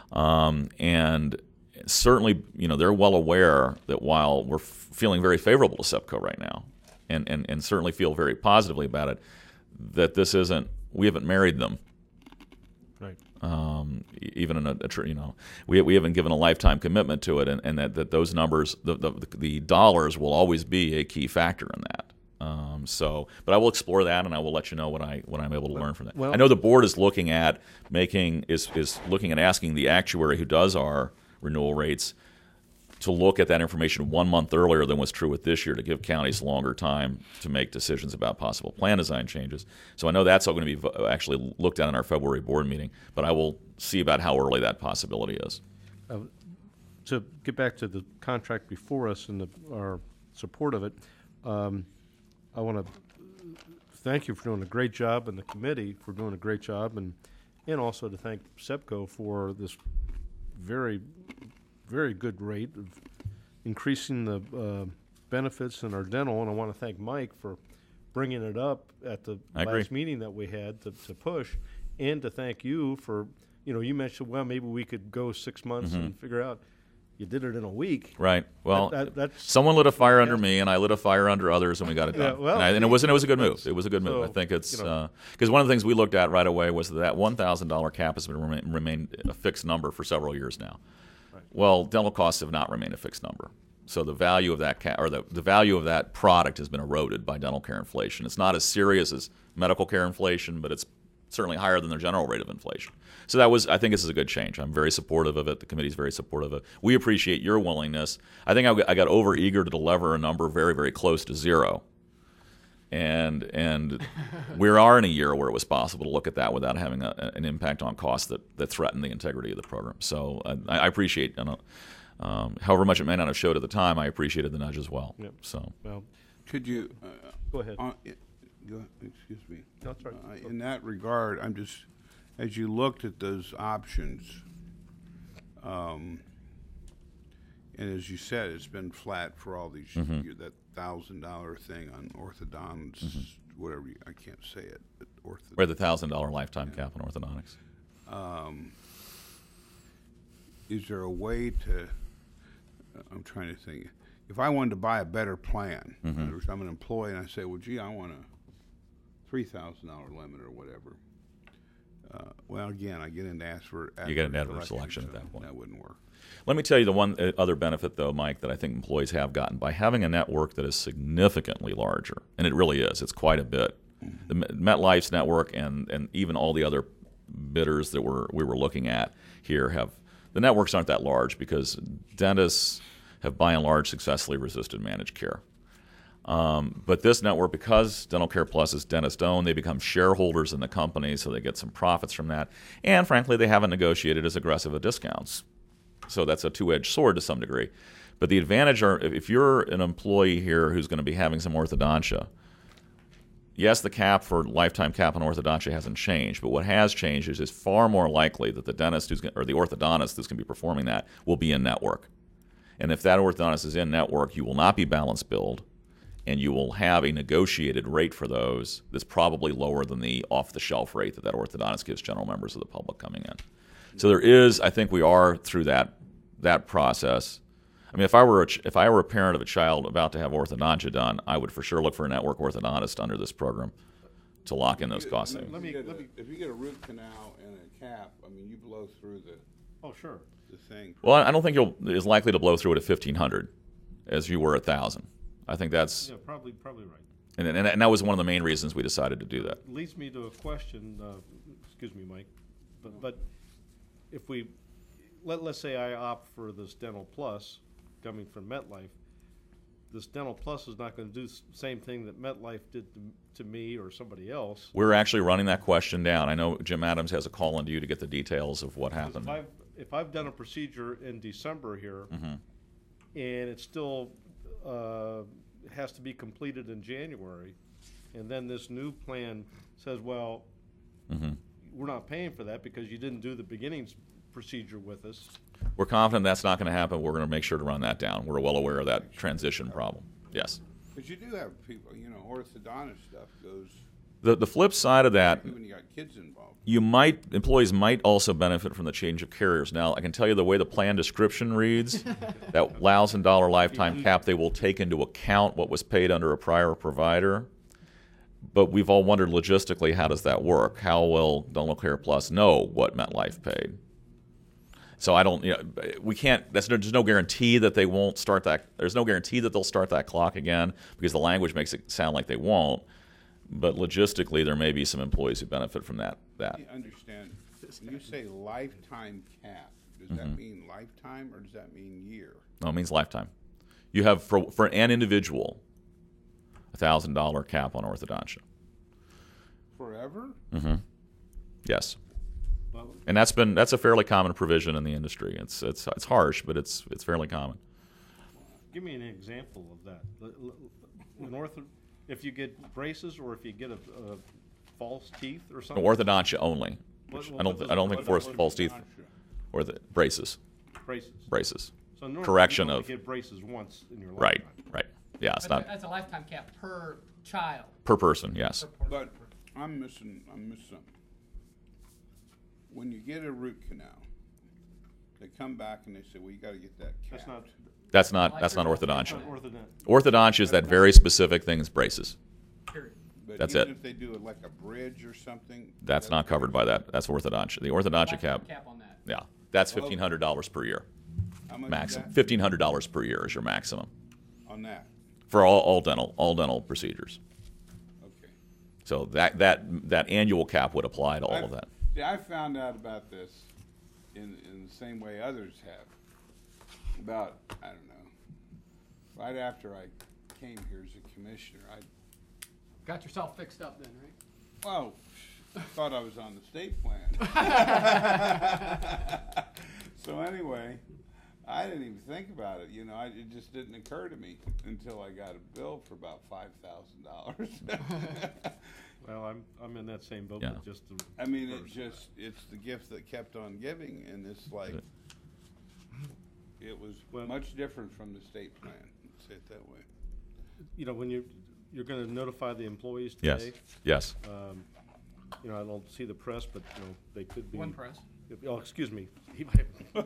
And certainly, they're well aware that while we're feeling very favorable to SEBCO right now, and certainly feel very positively about it, that this isn't. We haven't married them. Right. Even in we haven't given a lifetime commitment to it, and that those numbers, the dollars will always be a key factor in that. But I will explore that, and I will let you know what I'm able to learn from that. Well, I know the board is looking at looking at asking the actuary who does our renewal rates to look at that information 1 month earlier than was true with this year, to give counties longer time to make decisions about possible plan design changes. So I know that's all going to be actually looked at in our February board meeting, but I will see about how early that possibility is. To get back to the contract before us and our support of it, I want to thank you for doing a great job, and the committee for doing a great job, and also to thank SEBCO for this very, very good rate of increasing the benefits in our dental. And I want to thank Mike for bringing it up at the last meeting that we had to push, and to thank you for, you mentioned, well, maybe we could go 6 months and figure out. You did it in a week. Right. Well, someone lit a fire under me, and I lit a fire under others, and we got it done. Yeah, well, and it was a good move. It was a good move. I think it's because one of the things we looked at right away was that $1,000 cap has been remained a fixed number for several years now. Right. Well, dental costs have not remained a fixed number. So the value of that the value of that product has been eroded by dental care inflation. It's not as serious as medical care inflation, but it's certainly higher than the general rate of inflation. So I think this is a good change. I'm very supportive of it. The committee's very supportive of it. We appreciate your willingness. I think I got over eager to deliver a number very, very close to zero. And we are in a year where it was possible to look at that without having an impact on costs that threaten the integrity of the program. So I appreciate, however much it may not have showed at the time, I appreciated the nudge as well. Yep. So, well, could you go ahead. Go, excuse me. No, it's all right. In that regard, I'm just, as you looked at those options, and as you said, it's been flat for all these, that $1,000 thing on orthodontics, whatever, I can't say it, but We're the $1,000 lifetime cap on orthodontics. Is there a way to, I'm trying to think, if I wanted to buy a better plan, in other words, I'm an employee and I say, well, gee, I want a $3,000 limit or whatever. Well, again, I get into you get an adverse selection at that point. That wouldn't work. Let me tell you the one other benefit, though, Mike, that I think employees have gotten by having a network that is significantly larger, and it really is. It's quite a bit. The MetLife's network and even all the other bidders that we were looking at here the networks aren't that large because dentists have by and large successfully resisted managed care. But this network, because Dental Care Plus is dentist-owned, they become shareholders in the company, so they get some profits from that. And frankly, they haven't negotiated as aggressive a discounts. So that's a two-edged sword to some degree. But the advantage if you're an employee here who's going to be having some orthodontia, yes, the cap for lifetime cap on orthodontia hasn't changed, but what has changed is it's far more likely that the dentist or the orthodontist who's going to be performing that will be in network. And if that orthodontist is in network, you will not be balance billed, and you will have a negotiated rate for those that's probably lower than the off-the-shelf rate that orthodontist gives general members of the public coming in. So there is, I think we are through that process. I mean, if I were a parent of a child about to have orthodontia done, I would for sure look for a network orthodontist under this program to lock in those cost savings. If you get a root canal and a cap, I mean, you blow through the. Oh, sure. The thing. Well, I don't think you'll as likely to blow through it at 1,500 as you were at 1,000. I think that's probably right. And that was one of the main reasons we decided to do that. Leads me to a question. Excuse me, Mike, but if we let's say I opt for this Dental Plus coming from MetLife, this Dental Plus is not going to do the same thing that MetLife did to me or somebody else. We're actually running that question down. I know Jim Adams has a call into you to get the details of what happened. If I've done a procedure in December here, and it still has to be completed in January, and then this new plan says, well, we're not paying for that because you didn't do the beginning procedure with us. We're confident that's not going to happen. We're going to make sure to run that down. We're well aware of that transition problem. Yes. But you do have people, orthodontist stuff goes. The flip side of that, when you got kids involved, employees might also benefit from the change of carriers. Now, I can tell you the way the plan description reads, that $1,000 lifetime cap, they will take into account what was paid under a prior provider. But we've all wondered logistically, how does that work? How will Dental Care Plus know what MetLife paid? So I don't, we can't, there's no guarantee that they won't start that, there's no guarantee that they'll start that clock again because the language makes it sound like they won't. But logistically, there may be some employees who benefit from that. I understand. When you say lifetime cap, does that mean lifetime or does that mean year? No, it means lifetime. You have, for an individual, $1,000 cap on orthodontia. Forever? Yes. And that's a fairly common provision in the industry. It's harsh, but it's fairly common. Give me an example of that. If you get braces or if you get a false teeth or something. Orthodontia only. I don't think false teeth or the braces. Braces. So normally correction you of get braces once in your lifetime. Right. Yeah, it's not That's a lifetime cap per child. per person. Yes. But I'm missing something. When you get a root canal, they come back and they say, "Well, you got to get that cap." That's not orthodontia. Orthodontia. Orthodontia is that very specific thing. It's braces. But That's even it. If they do it like a bridge or something, That's not covered by that. That's orthodontia. The orthodontia cap. Cap on that. Yeah, that's $1,500 per year. how much Maximum is that? $1,500 per year is your maximum On that. for all dental procedures. Okay. So that annual cap would apply to all of that. See, I found out about this in the same way others have. About, I don't know, right after I came here as a commissioner, Got yourself fixed up then, right? well, I thought I was on the state plan. So anyway, I didn't even think about it, you know, it just didn't occur to me until I got a bill for about $5,000. Well, I'm in that same boat, Yeah. with just the. I mean, first. it's the gift that kept on giving, and it's like, it was Well- much different from the state plan, let's say it that way. You know, when you're gonna notify the employees Yes. today. Yes. You know, I don't see the press, but, you know, they could be. One press. Oh, excuse me. He might.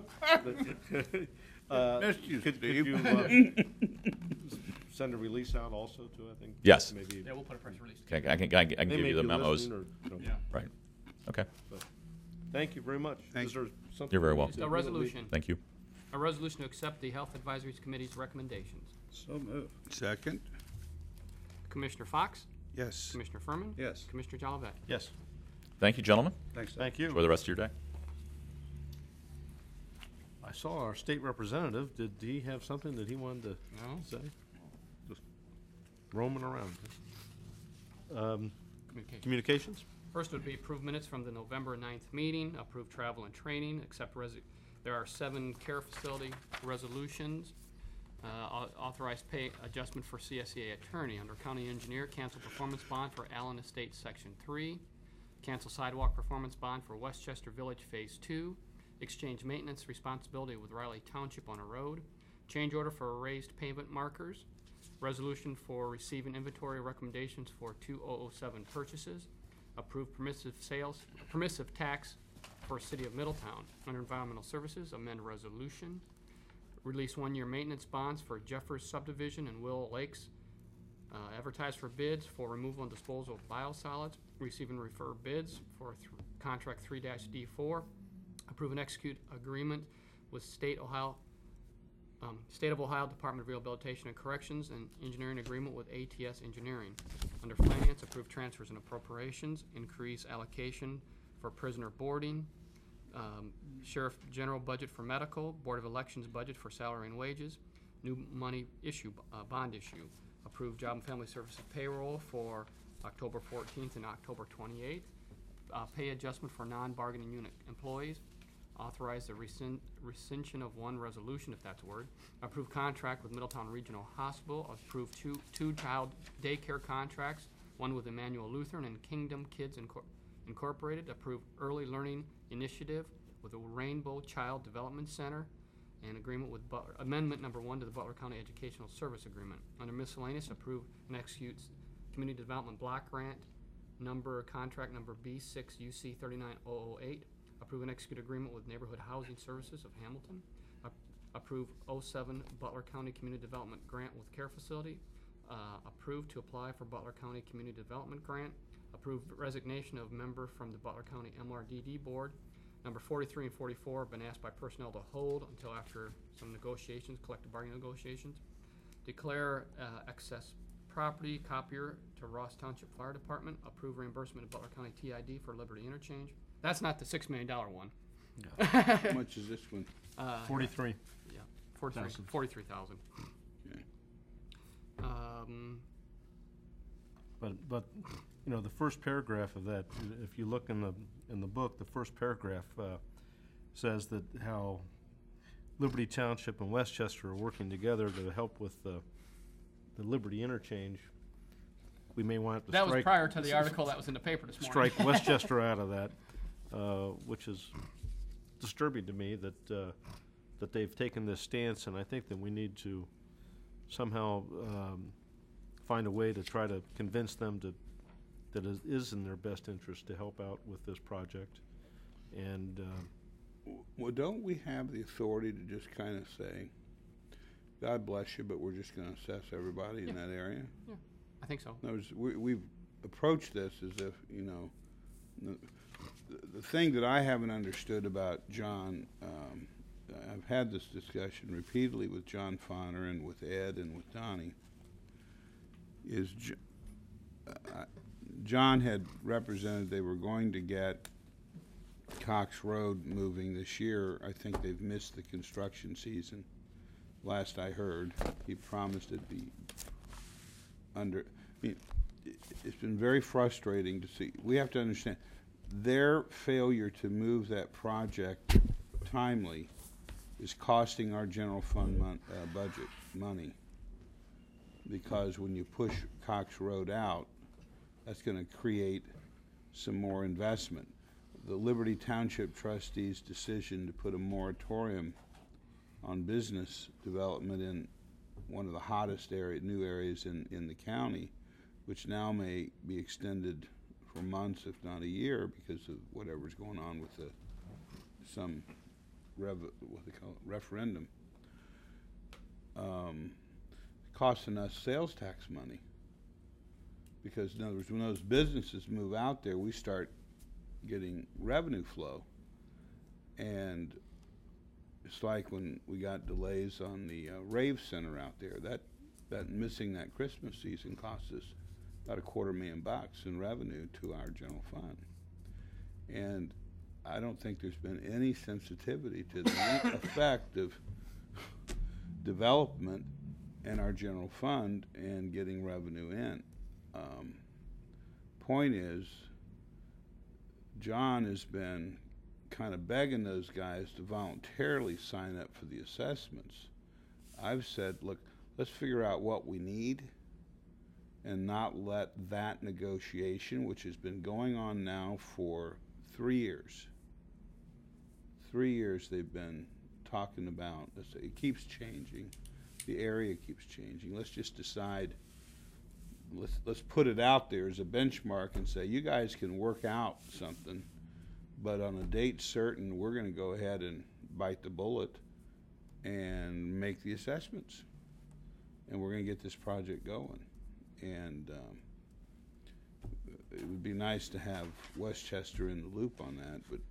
Missed you, could Steve. you send a release out also to, I think? Yes. Maybe. Yeah, we'll put a press release. Okay, I can They give may you the be memos. listening or, you know, Yeah. Right. Okay. but Thank you very much. Thank Is there something You're very we need welcome. to A do? resolution. Thank you. A resolution to accept the Health Advisory Committee's recommendations. So moved. Second? Commissioner Fox? Yes. Commissioner Furman? Yes. Commissioner Jolivet? Yes. Thank you, gentlemen. Thanks. Thank you. Enjoy the rest of your day. I saw our state representative. Did he have something that he wanted to No. say? Just roaming around. Communications? First would be approved minutes from the November 9th meeting, approved travel and training, accept there are 7 care facility resolutions, authorized pay adjustment for CSEA attorney under county engineer, cancel performance bond for Allen Estates Section 3, cancel sidewalk performance bond for Westchester Village Phase 2, exchange maintenance responsibility with Riley Township on a road, change order for raised pavement markers, resolution for receiving inventory recommendations for 2007 purchases, approve permissive tax for City of Middletown. Under Environmental Services, amend resolution, release 1-year maintenance bonds for Jeffers subdivision and Will Lakes, advertise for bids for removal and disposal of biosolids, receive and refer bids for contract 3-D4, approve and execute agreement with State of Ohio Department of Rehabilitation and Corrections and engineering agreement with ATS Engineering. Under Finance, approve transfers and appropriations, increase allocation for prisoner boarding, Sheriff General budget for medical, Board of Elections budget for salary and wages, new money issue, bond issue, approve Job and Family Services payroll for October 14th and October 28th, pay adjustment for non-bargaining unit employees, authorize the rescission of 1 resolution, if that's a word, approve contract with Middletown Regional Hospital, approve two child daycare contracts, one with Emmanuel Lutheran and Kingdom Kids Incorporated, approve early learning initiative with the Rainbow Child Development Center, and agreement with amendment number 1 to the Butler County Educational Service Agreement. Under miscellaneous, approve and execute community development block grant contract number B6 UC 39008. Approve and execute agreement with Neighborhood Housing Services of Hamilton. Approve 07 Butler County Community Development Grant with Care Facility. Approve to apply for Butler County Community Development Grant. Approve resignation of member from the Butler County MRDD Board. Number 43 and 44 have been asked by personnel to hold until after some negotiations, collective bargaining negotiations. Declare excess property copier to Ross Township Fire Department. Approve reimbursement of Butler County TID for Liberty Interchange. That's not the $6 million one. How much is this one? 43. Yeah, 43,000. Okay. But you know, the first paragraph of that, if you look in the book, the first paragraph says that how Liberty Township and Westchester are working together to help with the Liberty interchange. We may want to That strike, was prior to the article that was in the paper this morning. strike Westchester out of that, which is disturbing to me that they've taken this stance, and I think that we need to somehow find a way to try to convince them that it is in their best interest to help out with this project. And well, don't we have the authority to just kind of say, God bless you, but we're just going to assess everybody in that area? Yeah, I think so. In other words, we've approached this as if, you know, the thing that I haven't understood about John, I've had this discussion repeatedly with John Fonner and with Ed and with Donnie, is John had represented they were going to get Cox Road moving this year. I think they've missed the construction season. Last I heard, he promised it'd be under. I mean, it's been very frustrating to see. We have to understand their failure to move that project timely is costing our general fund budget money. Because when you push Cox Road out, that's going to create some more investment. The Liberty Township trustees' decision to put a moratorium on business development in one of the hottest new areas in the county, which now may be extended for months, if not a year, because of whatever's going on with some referendum. Costing us sales tax money. Because in other words, when those businesses move out there, we start getting revenue flow. And it's like when we got delays on the Rave Center out there. That missing that Christmas season cost us about $250,000 in revenue to our general fund. And I don't think there's been any sensitivity to the effect of development in our general fund and getting revenue in. Point is, John has been kind of begging those guys to voluntarily sign up for the assessments. I've said, look, let's figure out what we need and not let that negotiation, which has been going on now for 3 years. 3 years they've been talking about, it keeps changing. The area keeps changing. Let's just decide, let's put it out there as a benchmark and say, you guys can work out something, but on a date certain, we're going to go ahead and bite the bullet and make the assessments. And we're going to get this project going. And it would be nice to have Westchester in the loop on that, but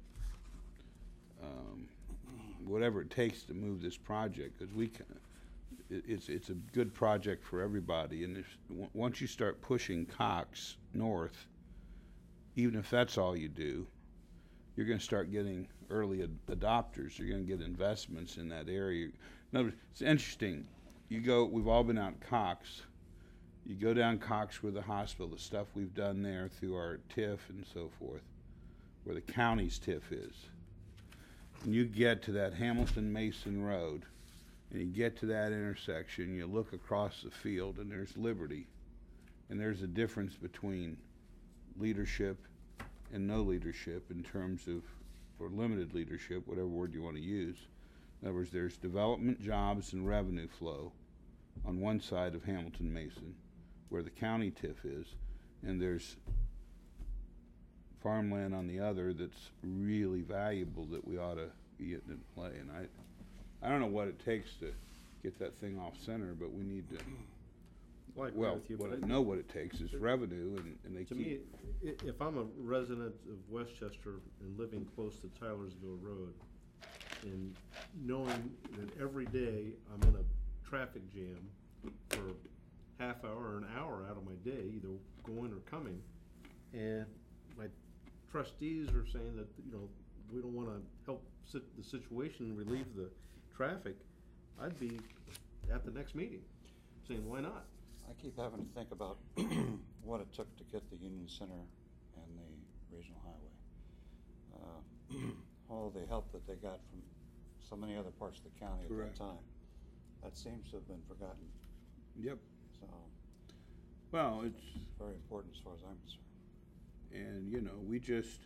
whatever it takes to move this project, because it's a good project for everybody. And once you start pushing Cox north, even if that's all you do, you're going to start getting early adopters. You're going to get investments in that area. In other words, it's interesting. We've all been out Cox. You go down Cox with the hospital, the stuff we've done there through our TIF and so forth, where the county's TIF is. And you get to that Hamilton-Mason Road, and you get to that intersection, you look across the field, and there's Liberty. And there's a difference between leadership and no leadership in terms of, or limited leadership, whatever word you want to use. In other words, there's development, jobs, and revenue flow on one side of Hamilton-Mason, where the county TIF is, and there's farmland on the other that's really valuable that we ought to be getting in play. And I don't know what it takes to get that thing off center, but we need to. Well, I know what it takes is revenue, and they to keep. Me, if I'm a resident of Westchester and living close to Tylersville Road, and knowing that every day I'm in a traffic jam for half hour or an hour out of my day, either going or coming, and my trustees are saying that we don't want to help the situation and relieve the traffic, I'd be at the next meeting saying, why not? I keep having to think about what it took to get the Union Center and the regional highway. All the help that they got from so many other parts of the county at that time. That seems to have been forgotten. Yep. So, well, it's very important as far as I'm concerned. And we just,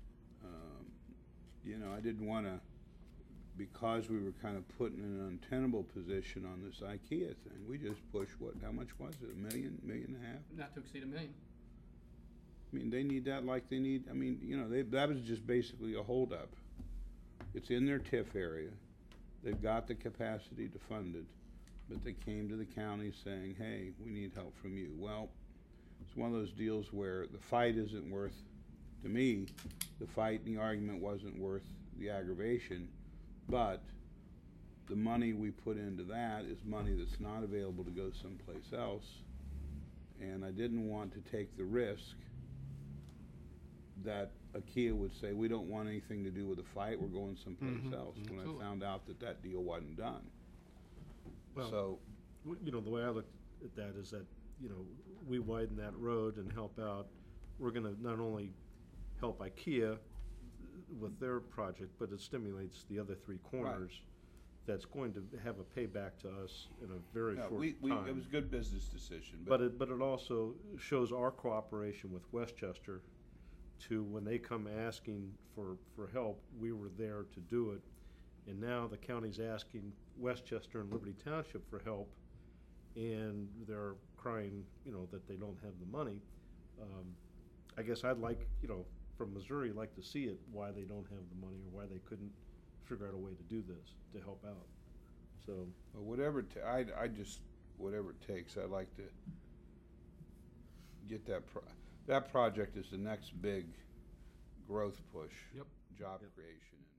I didn't want to, because we were kind of put in an untenable position on this IKEA thing. We just pushed how much was it? $1 million, $1.5 million? Not to exceed $1 million. I mean, they need that like they need. I mean, that was just basically a holdup. It's in their TIF area. They've got the capacity to fund it, but they came to the county saying, hey, we need help from you. Well, it's one of those deals where the fight isn't worth, to me, the fight and the argument wasn't worth the aggravation, but the money we put into that is money that's not available to go someplace else, and I didn't want to take the risk that IKEA would say, we don't want anything to do with the fight, we're going someplace else, when I found out that deal wasn't done. Well, so, the way I look at that is that, we widen that road and help out. We're going to not only help IKEA with their project, but it stimulates the other three corners that's going to have a payback to us in a very No, short it time. was a good business decision, But it also shows our cooperation with Westchester to, when they come asking for help, we were there to do it. And now the county's asking Westchester and Liberty Township for help, and they're crying, that they don't have the money. I guess I'd like, from Missouri, like to see it, why they don't have the money, or why they couldn't figure out a way to do this, to help out. So, Well, whatever, I just, whatever it takes, I'd like to get that project is the next big growth push. Yep. Job creation.